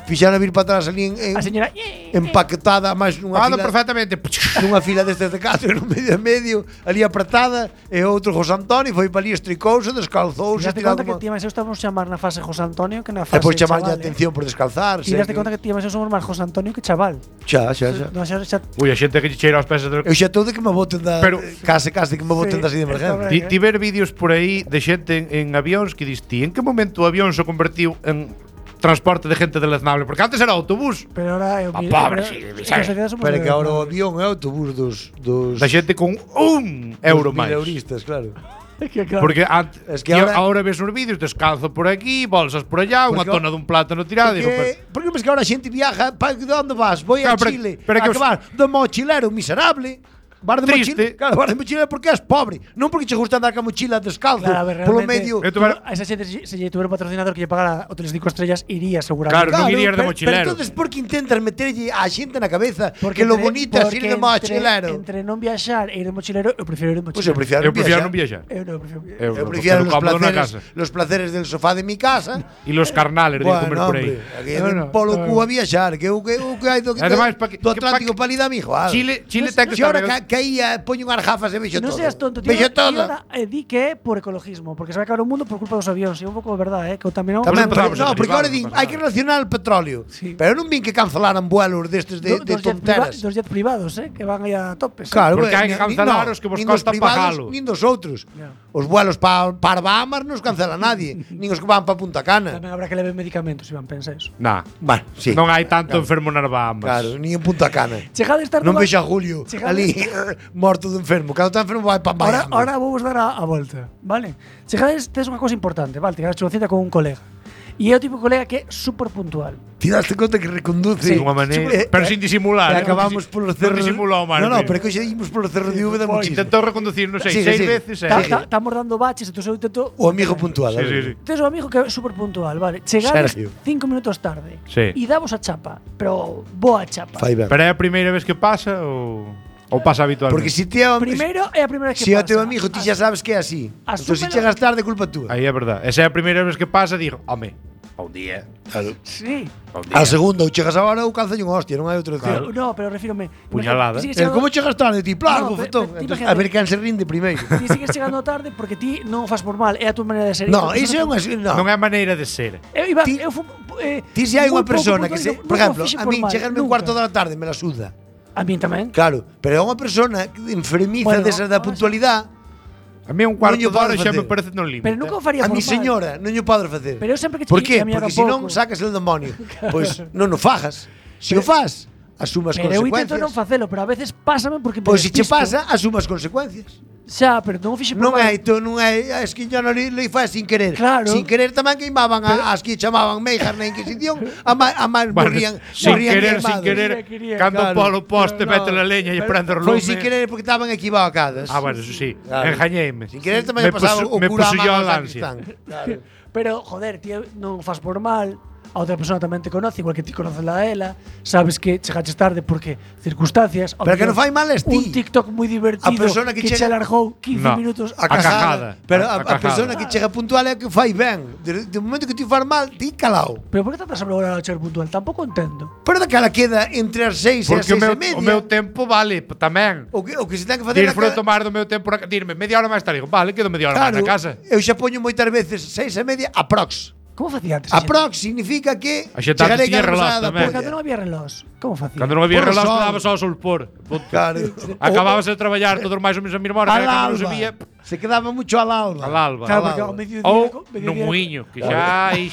fixaron vir para atrás ali en, en A señora empaquetada, máis nunha Ando fila, perfectamente. nunha fila destes de catro no medio a medio, ali apretada, e outro José Antonio foi para ali, estricouse, descalzouse, Te tirando conta que uma... ti máis eu estamos chamar na fase José Antonio que na E fase pois chamarlle a chaval, eh. atención por descalzarse. Ti das que- conta que ti máis eu somos máis José Antonio que chaval. Xa, xa, xa. No, xa, xa, Ui, a xente que lle cheira aos pés de... Eu xa todo que me boten da... Pero- case, case que me boten Sí, da así de está emergencia. ben. Ti, ti ver vídeos por aí de xente en, en avións que dis ti, en que momento o avión se convertiu en transporte de gente deleznable? Porque antes era autobús Pero ahora eu Ah, miro- pobre, pero- sí, es sí. que a sociedade somos Pero que de- agora o avión é o autobús dos... dos da xente con un euro dos máis. mileuristas, claro. que claro. Porque antes, Es que ti ahora- ahora ves os vídeos, descalzo por aquí, bolsas por allá, unha Porque- tona dun plátano tirado, digo, pero, Porque, porque ves que ahora a xente viaja, pa, de onde vas? Voy a Claro, pero- Chile, pero a que os- acabar de mochilero miserable. Bar de Triste. mochila, claro, bar de mochilero porque és pobre, non porque che gusta andar ca mochila descalzo, Claro, a ver, polo realmente, medio. Eu tuve- a esa xente se se lle tuviera un patrocinador que lle pagara hoteles cinco estrellas iría seguramente. Claro, non irías de pero, mochilero. Pero entonces por que intentas meterlle a xente na cabeza que Porque lo entre- bonito é ir porque de mochilero? Entre, entre non viaxar e ir de mochilero, eu prefiro ir de Pois mochilero. eu prefiero eu prefiero non viaxar. viaxar. Eu non, prefiro. Eu, Eu prefiero quedo los cómodo na placeres, casa. los placeres del sofá de mi casa. E los carnales de comer por aí. hombre, aquí No, no, no, polo no. cu a viaxar, que o que o que hai do, Ademais, pa que- do que pa Atlántico que- para ali da mi igual. Chile, Chile ten que Si ahora estar- ca, caía, poño unhas gafas e vexo Non todo. seas tonto, tío. Vexo todo. Eh, di que é por ecologismo, porque se vai acabar o mundo por culpa dos avións. E é un pouco de verdade, eh, que contaminamos. Tamén, Pues pero, empezamos no, a porque derribar, ahora non din, pasa hai nada. que relacionar el petróleo. Sí. Pero non vin que cancelaran vuelos destes de, Do- de dos, jet priva- tonteras. dos jet privados, eh, que van aí a topes. eh. Claro, Porque bueno, hai que nin- cancelar nin- os que vos nin dos costa privados, pagalo. nin dos outros. Ya. Os vuelos para pa Bahamas non os cancela nadie, nin os que van para Punta Cana. Tamén habrá que levar medicamentos, Iván, pensa eso. Nah, Bueno, sí. non hai tanto enfermo nas Bahamas. Claro, nin en Punta Cana. Chegades tarde. Non va- vexo a Julio Chegades- ali morto de enfermo. Cando está enfermo vai para Ahora, Miami. ahora vou vos dar a, a volta, vale? Chegades, tes unha cousa importante, vale? Chegades unha cita con un colega. E é o tipo de colega que é super puntual. Ti daste conta que reconduce De unha maneira, Eh, pero eh, sin disimular. E eh, acabamos non polos disi- cerros. Non disimulou máis. No, no, tío. pero que xa ímos polos cerros de Úbeda muchísimo. Intentou reconducir, non sei, Sigue, seis sigue. veces. Ta- eh. ta- Estamos dando baches, entón eu intento. O amigo puntual. a Sí, ver. sí, sí. Tes un amigo que é super puntual, vale? Chegades Sergio. cinco minutos tarde. Sí. E damos a chapa, pero boa chapa. Fai ben. Pero é a primeira vez que pasa ou ou pasa habitualmente? Porque si ti é Primeiro é a primeira vez que Si é o pasa. teu amigo, ti xa sabes que é así. Entón, se Asúmelo. chegas tarde, culpa túa. Aí é verdade. Esa é a primeira vez que pasa, digo, home, un día. Claro. Sí. Un día. A segunda, ou chegas agora ou calza un hostia, non hai outra Pero, opción. no, pero refírome. Puñalada. Ti sigues Eh, chegando- como chegas tarde, ti, plan, No, bofetón. pero- pero ti Entón, imagínate- a ver quen se rinde primeiro. Ti sigues chegando tarde porque ti non o fas por mal, é a tua maneira de ser. No, E iso é unha... Non No. é maneira de ser. Eu iba, Ti- eu fu, eh, Ti se hai unha moi pouco persona que se... puntual, Por nunca o exemplo, fixen a por min mal, chegarme un nunca. cuarto da tarde me la suda. A min tamén. Claro, pero é unha persona enfermiza Bueno, desa da ahora puntualidade. A mí un cuarto Non lle de hora podes xa me facer. parece non límite. Pero nunca o faría A por mi mal. señora non lle podes facer. Pero eu sempre que Por che- qué? que a miña Porque se non tampouco. sacas el demonio. Pois non o fagas. Se o fas, asumas Pero eu intento consecuencias. non facelo, pero a veces pásame porque me Pois se che despisto. pasa, asumas consecuencias. Xa, pero non o fixe por Non mal. é, to, non é, es que yo non le, le faz sin querer. Claro. Sin querer tamén queimaban a, as que chamaban Meijar na Inquisición, a, ma, a máis Bueno, morrían, sin morrían querer, sin queimados. querer, Quería, quería, cando claro. polo poste Pero mete no, la leña e pero prende o Foi lume. sin querer porque estaban equivocadas. Ah, bueno, eso sí. Claro. Engañeime. Sin querer tamén me pasaba puso- o me cura puso yo a a ansia. Claro. Pero, joder, tío, non o fas por mal. A outra persona tamén te conoce, igual que ti conocela a ela. Sabes que chegaches tarde porque circunstancias. Pero que non fai mal es ti. Un TikTok moi divertido A persona que que, chega- che alargou quince No. minutos A A cajada. cajada. Pero A- a, a a cajada. persona que chega puntual é a que fai ben. De, de momento que ti faz mal, ti calao. Pero por que tantas sobre a chegar puntual? Tampouco entendo. Pero daquela queda entre as seis e as Porque o seis meu, e media. o meu tempo vale p- tamén. O que, o que se ten que facer Disfruto daquela- máis do meu tempo, na ca- dirme media hora máis tarde, digo, vale, quedo media hora máis Claro, na casa. eu xa poño moitas veces seis e media aprox. Como facía antes? a xente? Aprox significa que A xente antes chegarei tiña cansada reloj da tamén. Cando non polla. había relós. Como facía? Cando non había Por o reloj, sol. daba só o sol por. Punto. Claro. Acababas de traballar todos máis ou menos a mesma hora, Al que cando non alba. sabía, Se quedaba mucho al alba. al alba. Claro, Al porque alba. ao mediodía... Ou mediodía- no muiño, que xa e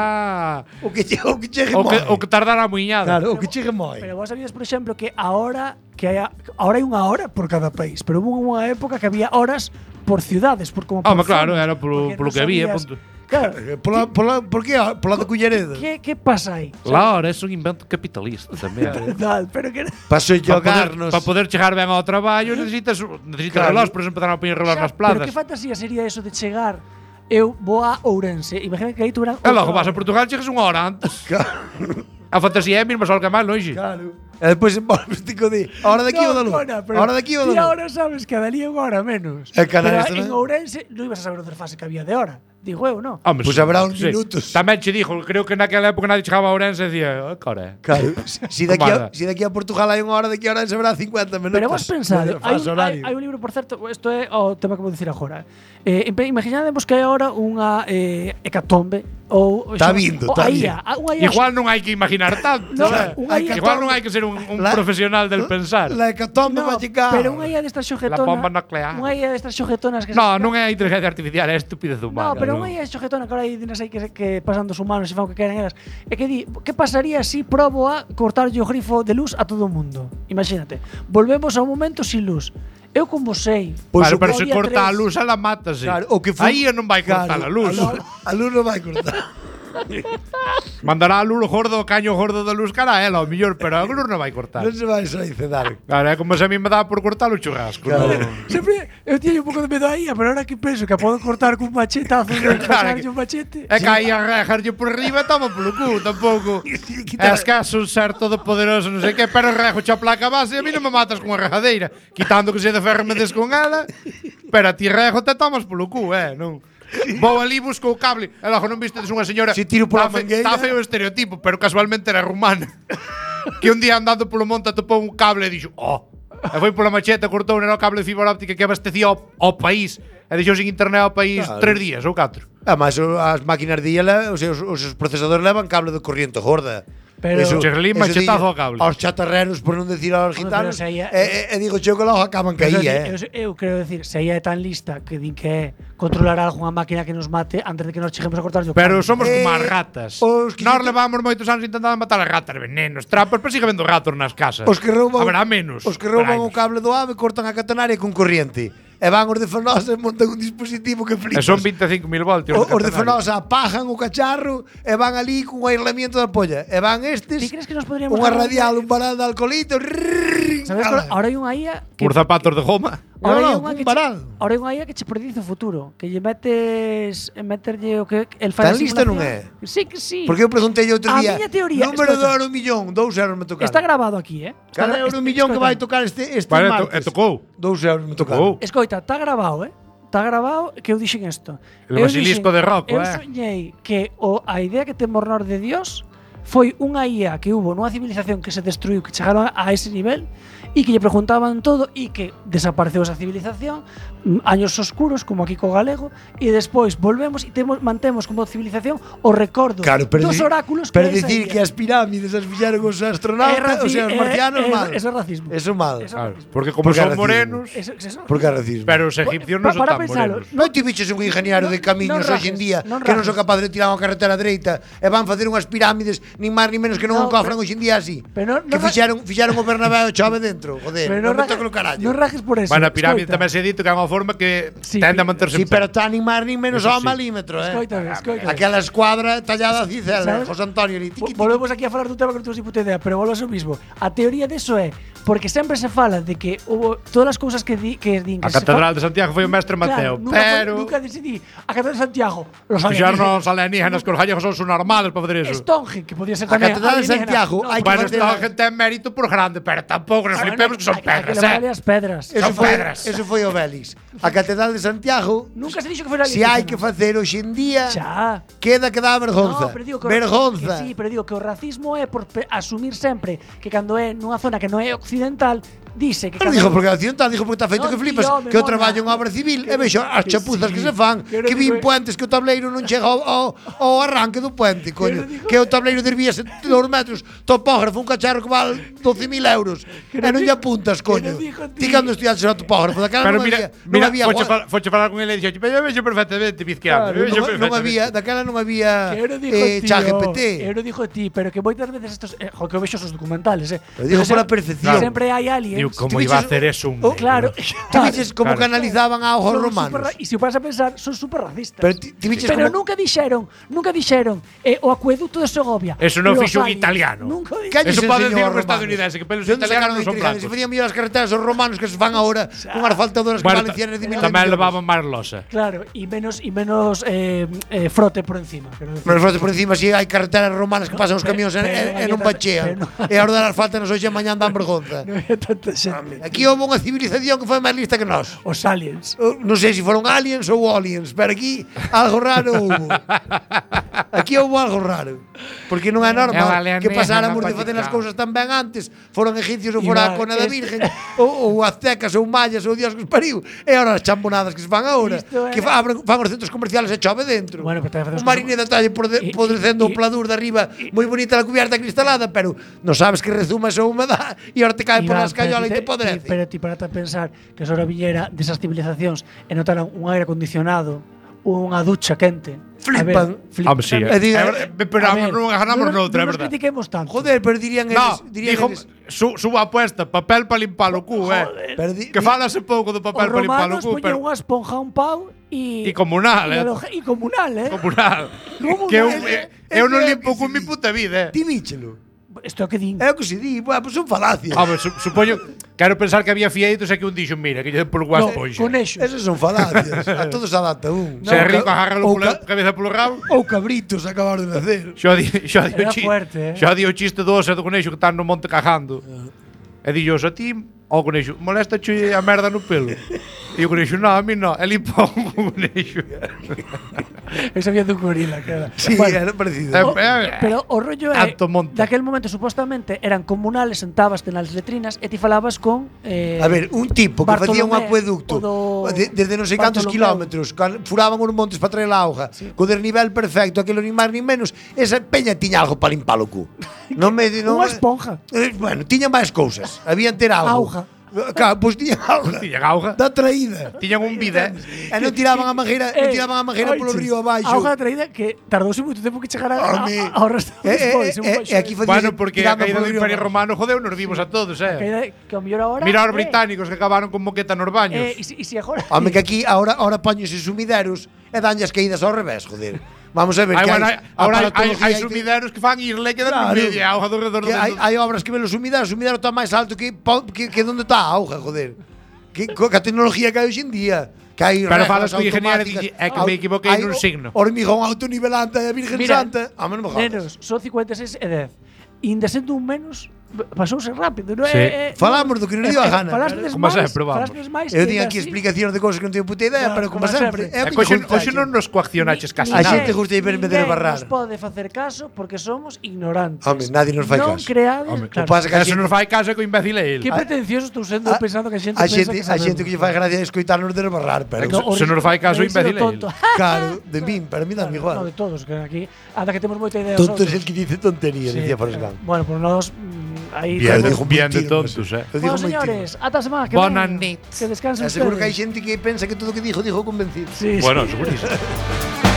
xa O que che, o que chegue o que, moi. o que tardara a muiñada. Claro, o que chegue moi. Pero vos sabías, por exemplo, que ahora que hai a- ahora hai unha hora por cada país, pero hubo unha época que había horas por ciudades, por como por Home, claro, zonas, era polo- porque polo non que había, sabías- punto. Claro. Eh, Pola, pola, por que? Pola de Culleredo. Que, que pasa aí? La hora é un invento capitalista tamén. Tal, pero que Paso Para poder, xogarnos. pa poder chegar ben ao traballo necesitas necesitas Claro. relós, por exemplo, empezaron a poñer relós nas Pero plazas. que fantasía sería eso de chegar eu vou a Ourense, imagina que aí tuveran E logo vas a Portugal chegas unha hora antes. A fantasía é mesmo, só que máis longe. Claro. E despois envolves tico di. Ahora de aquí o da luz. Ahora de aquí o da luz. luz. E ahora sabes que dali unha hora menos. E Canarias pero tamén. en Ourense non ibas a saber o desfase que había de hora. Digo eu, non? Hombre, Pois sí, habrá uns sí. minutos. Tamén che dixo, creo que naquela época nadie chegaba a Ourense e dicía, oh, cara. Claro. Si de aquí a, Comarda. si de aquí a Portugal hai unha hora, de aquí a Ourense habrá cincuenta minutos. Pero vos pensad, De hai falso un, hai, horario. hai un libro, por certo, isto é o tema que vou dicir agora. Eh, imaginademos que hai agora unha eh, hecatombe ou Tá vindo, ou tá a I A, unha I A Igual non hai que imaginar tanto. No, ¿sabes? unha I A Igual non hai que ser un, un La- profesional del pensar. La hecatombe no, va a chegar. pero unha I A destas xogetona. La bomba nuclear. Unha I A destas xogetonas que No, se- non é a inteligencia artificial, é a estupidez humana. No, pero non. unha I A xogetona que ahora hai dinas aí que, que pasan dos humanos e fan o que queren elas. É que di, que pasaría se si probo a cortar o grifo de luz a todo o mundo? Imagínate. Volvemos a un momento sin luz. Eu como sei. Pois Vale, o pero que- se corta a luz, ela mátase. Claro, o que foi- Aí non vai cortar a Claro, luz. A luz, a luz non vai cortar. Mandará a luz gordo, o caño gordo da luz cara a ela, ao millor, pero a luz non vai cortar. Non se vai só incedar. Claro, é como se a mí me dá por cortar o churrasco. Claro. non? Sempre eu tiño un pouco de medo a I A, pero ahora que penso que a podo cortar cun machetazo, de Claro, pasarlle un machete. É que aí a rejarlle por riba toma polo cu, tampouco. É que é un ser todopoderoso, non sei que, pero rejo xa a placa base e a mí non me matas con unha rejadeira. Quitando que se de ferro me des con ela, pero a ti rejo te tomas polo cu, eh, non? Vou ali, busco o cable. E logo non vistedes unha señora. Si tiro pola Tá fe- mangueira. Tá feo o estereotipo, pero casualmente era rumana. Que un día andando polo monte atopou un cable e dixo, oh. E foi pola macheta, cortou era o cable de fibra óptica que abastecía ao, ao país. E deixou sin internet ao país Claro. tres días ou catro. Además, o- as máquinas de I A, os seus, os seus procesadores levan cable de corriente gorda. Pero- Cherlín, machetazo diño, ao cable. Aos chatarreros, por non decir aos Hombre, gitanos. pero se aí é- E, e, e digo, cheo que logo acaban que Pero aí, eu, eh. eu quero decir, se ella é tan lista que din que é controlar algo unha máquina que nos mate antes de que nos cheguemos a cortar o Pero cable. somos Eh, como as ratas. os que Nós se- levamos moitos anos intentando matar as ratas, venenos, trampas, pero sigue vendo ratos nas casas. Os que rouban, Haberá menos. Os que rouban pero o cable do ave cortan a catenaria con corriente. E van os de Fenosa e montan un dispositivo que hai. flipas. E son veinticinco mil voltios. O- os de catenario. Fenosa apagan o cacharro e van ali con o aislamiento da polla. E van estes Ti crees que nos podríamos unha dar- radial, un varal de alcoholito. rrrr, Sabes que ala. ahora hai unha I A que Por zapatos de goma. ahora No, hai no, unha un que che, varal. ahora hai unha I A que che predice o futuro, que lle metes meterlle o que el fai Tan a lista non simulación. Sí que sí. Porque eu preguntei outro A día. miña teoría, Número de escoita. euro millón, dous euros me tocaron. Está grabado aquí, eh? Está Cada gra- euro es- millón que escoita. vai tocar este, este Vale, to- martes. e tocou. Dous euros me tocaron. Tocou. Escoita, está grabado, eh? Está grabado que eu dixen isto. El Eu basilisco dixen- de Rocco, eu eh. soñei que o, a idea que temos nós de Dios foi unha I A que hubo nunha civilización que se destruiu, que chegaron a ese nivel e que lle preguntaban todo e que desapareceu esa civilización, mm, años oscuros como aquí co galego, e despois volvemos e temos mantemos como civilización o recordo Claro, pero dos dici- oráculos que pero é esa dicir I A. que as pirámides as fixeron os astronautas, É raci- o sea, os é- marcianos, é- mal. eso é racismo. Eso mal. Eso- Claro, porque como Porque é son racismo. morenos, Eso- eso- Porque é racismo. pero os egipcios non Pa- son para tan pensalo, morenos. Non ti biches un ingeniero de camiños non hoxe en rajes, día non que non son rajes. capaces de tirar unha carretera dereita e van facer unhas pirámides nin máis nin menos que non No, encofran pero- hoxe en día así. pero non- que non ra- fixeron fixeron o Bernabéu chove dentro, joder, Pero non me rajes- toco o carallo. non rajes por eso. Bueno, a pirámide Escoita. tamén se ha dito que é unha forma que Sí, tende a pi- manterse Sí, en pé. pero está nin máis nin menos Eso ao sí. milímetro, eh. Escoítame, escoítame. Aquela escuadra tallada a cicela, ¿Sabes? José Antonio ali, tiqui, Vo- Volvemos aquí a falar dun tema que non temos ni puta idea, pero volvo a eso mismo. A teoría de eso é porque sempre se fala de que hubo todas as cousas que di, que din que A se Catedral fa- de Santiago foi o mestre Mateo, Claro, nunca, foi- pero nunca decidí a Catedral de Santiago. Los fixaron alienígenas. os alienígenas que os gallegos son subnormales para fazer eso. Stonehenge, que podía ser A tamén Catedral de alienígena. Santiago No, hai que Bueno, facer esta gente ten mérito por grande, pero tampouco nos Claro, flipemos que son hai- hai pedras, levarlle eh. as pedras. Eso Son foi, pedras. eso foi o Bélix. A Catedral de Santiago, Nunca se dixo que foi se hai que facer hoxe en día, Xa. queda que dá vergonza. No, pero digo que o- vergonza. Que sí, pero digo que o racismo é por pe- asumir sempre que cando é nunha zona que non é occidental, dice que Pero cando dijo porque a occidental, dijo porque está feito No, que flipas, tío, me que o mola. traballo en obra civil, e Que- vexo as que chapuzas sí. que se fan, Que que non vin digo- puentes que o tableiro non chega ao, ao, ao arranque do puente, coño. non digo- Que o tableiro desvíase dous metros, topógrafo, un cacharro que vale doce mil euros, Que e non non lle digo- apuntas, que coño. non digo Ti ti. cando estudiaste a topógrafo, daquela Pero non mira, había, non mira, había foche, gua- fal, foche falar con ele e dixo, pero eu vexo perfectamente bizqueando. Claro, eu vexo non, non perfectamente. había, daquela non había Que eu non digo eh, ti, chat G P T. Eu non digo ti, pero que moitas veces estos, eh, jo, que eu vexo os documentales, eh. Pero digo Pero pola sempre- percepción. Sempre hai aliens. Digo, como Ti iba a viches hacer eso un o- negro? Claro. Ti viches como Claro. canalizaban a ojos Son romanos. superra- E se o vas a pensar, son super racistas. Pero ti, ti viches Pero como nunca dixeron, nunca dixeron eh, o acueducto de Segovia. Eso non los fixo un aliens. italiano. Nunca o ¿Qué dixeron. años Eso pode enseñou decir aos un romanos? estadounidense, que pelos ¿De onde italianos sacaron non a son inteligencia? blancos. Se facían mellor as carreteras os romanos que se fan agora con asfaltadoras que Bueno, valen cien de mil tamén millones. levaban máis losa. Claro, y menos y menos eh, eh, frote por encima. quero decir. Pero frote por encima si hai carreteras romanas que pasan os camións en, pero en, en había un tanta- bachean. pero no- E a hora das faltas nos hoxe e mañán dan vergonza. No había tanta xente. Aquí houve unha civilización que foi máis lista que nós. Os aliens. Oh, non sei se foron aliens ou aliens, pero aquí algo raro houve. Aquí houve algo raro. Porque non é É o normal que alienígena pasáramos de pa facer as chicar. cousas tan ben antes. Foron egipcios ou fora a Iván, cona da este- Virgen, ou, ou aztecas ou mayas ou dios que os pariu. E ahora as chambonadas que se fan agora, Isto é- que fa, abren, fan os centros comerciales e chove dentro. Bueno, pero tamén Un facemos mariné da talle por de, E- podrecendo o e- pladur de arriba, moi bonita a cubierta cristalada, pero non sabes que rezuma esa humedad e ahora te cae por Iván, las callolas e te pero podrece. Pero ti para pensar que só viñera desas civilizacións e notaran un aire acondicionado, unha ducha quente. Flipan. Home, sí, E eh. diga- É verdade, pero A ver, non ganamos non- noutra, é non nos verdade. critiquemos tanto. Joder, pero dirían No, eles, dirían dijo, eles, su, suba apuesta, papel para limpar o cu, eh. pero di, Que di- falase pouco do Os papel para limpar o romanos cu, poñen pero unha esponja a un pau e E comunal, e eh. aloja- E comunal, eh. comunal. Comunal. Que eu, Eh, eh, eu non é limpo que con sí. mi puta vida, eh. Ti víchelo. Isto é o que din. É o que se di, bueno, pues son falacias. Home, su, supoño, quero pensar que había fieitos e que un dixo, mira, que lle den polo guas No, ponxa. conexos. Esos son falacias. A todos se adapta un. Se é rico, agárralo ou pola ca- cabeza polo rabo. Ou cabritos acabaron de nacer. Xa di, xa di o Era chiste. fuerte, eh. Xa di o chiste do oso e do conexo que están no monte cagando. E dillos a ti, ao conexo, molesta che a merda no pelo. E o conexo, no, a mí no, e limpa o conexo. Eu sabía dun gorila, que era. Sí, Bueno, era parecido. Eh, o- eh, pero o rollo é Tanto monte. daquel momento supostamente eran comunales, sentabaste nas letrinas e ti falabas con eh, A ver, un tipo que facía un Bartolomé, acueducto o do- de, desde non sei cantos Bartolomeu. kilómetros, can- furaban os montes para traer a auga, co desnivel perfecto, aquilo ni máis ni menos, esa peña tiña algo para limpar o cu. Non me non, Unha esponja. Eh, bueno, tiña máis cousas, habían ter algo. Auga. Claro, pois tiñan auga. Tiñan auga. Da traída. Tiñan un bidé. E non tiraban a mangueira, non tiraban a mangueira polo río abaixo. Auga traída que tardouse moito tempo que chegara a- Home. a- ao resto Eh, eh, despois. eh, eh, aquí facía Bueno, porque a tirando caída polo do río Imperio abaixo. Romano jodeu nos vivos a todos, eh. Que, que ao mellor agora Mira os eh, británicos que acabaron con moqueta nos baños. Eh, e si, e si agora Home, que aquí ahora, ahora paños e sumideros e danlle as caídas ao revés, joder. Vamos a ver Hai, que bueno, hai, hai, ahora hai, hai, aparatología hai que- sumideros que fan irle que dan Claro. claro. media auga do redor que do hai, hai obras que ven os sumideros, o sumidero está máis alto que, po- que, que donde está a auga, joder. Que, co, que a tecnología que hai hoxe en día. Que hai Pero reglas falas co ingeniero e automáticas. di, é que me Au- equivoquei hai nun o- signo. Hormigón autonivelante e a Virgen Mira, Santa. A non me jodas. nenos, son cincuenta e seis e dez. Inda sendo un menos, pasouse rápido, non Sí. é? Eh, Falamos do que nos dio a gana. Falastes Como máis, sempre, vamos. falastes máis. Eu e teño ainda aquí así- explicacións de cousas que non teño puta idea, Claro, pero como como sempre. sempre. É É o que que hoxe, contaxe. hoxe non nos coaccionaches casi A nada. xente gusta de ver meter ninguén barrar. nos pode facer caso porque somos ignorantes. Home, nadie nos fai non caso. creades, Home, claro. o pasa que a Eso xente- nos fai caso é que o imbécil é el. Que pretencioso estou sendo A- pensando que a xente A pensa xente, que a xente sabemos. que lle fai gracia é escoitarnos desbarrar, pero No, se nos fai caso, Ese é o imbécil é el. tonto. claro, de min, para mí dá No, igual. de todos, que aquí anda que temos moita idea Tonto nosotros. es el que dice tontería, Sí, decía Forrest pero- Gump. Bueno, pues nós mm, aí Bien, Eu temos- digo bien de mentirnos. tontos, eh. Eu digo Bueno, señores, ata a semana que Bona ven. nit. Que descansen mentir. Seguro que hai ustedes. xente que pensa que todo o que dijo, dijo convencido. Sí, Bueno, sí. segurísimo.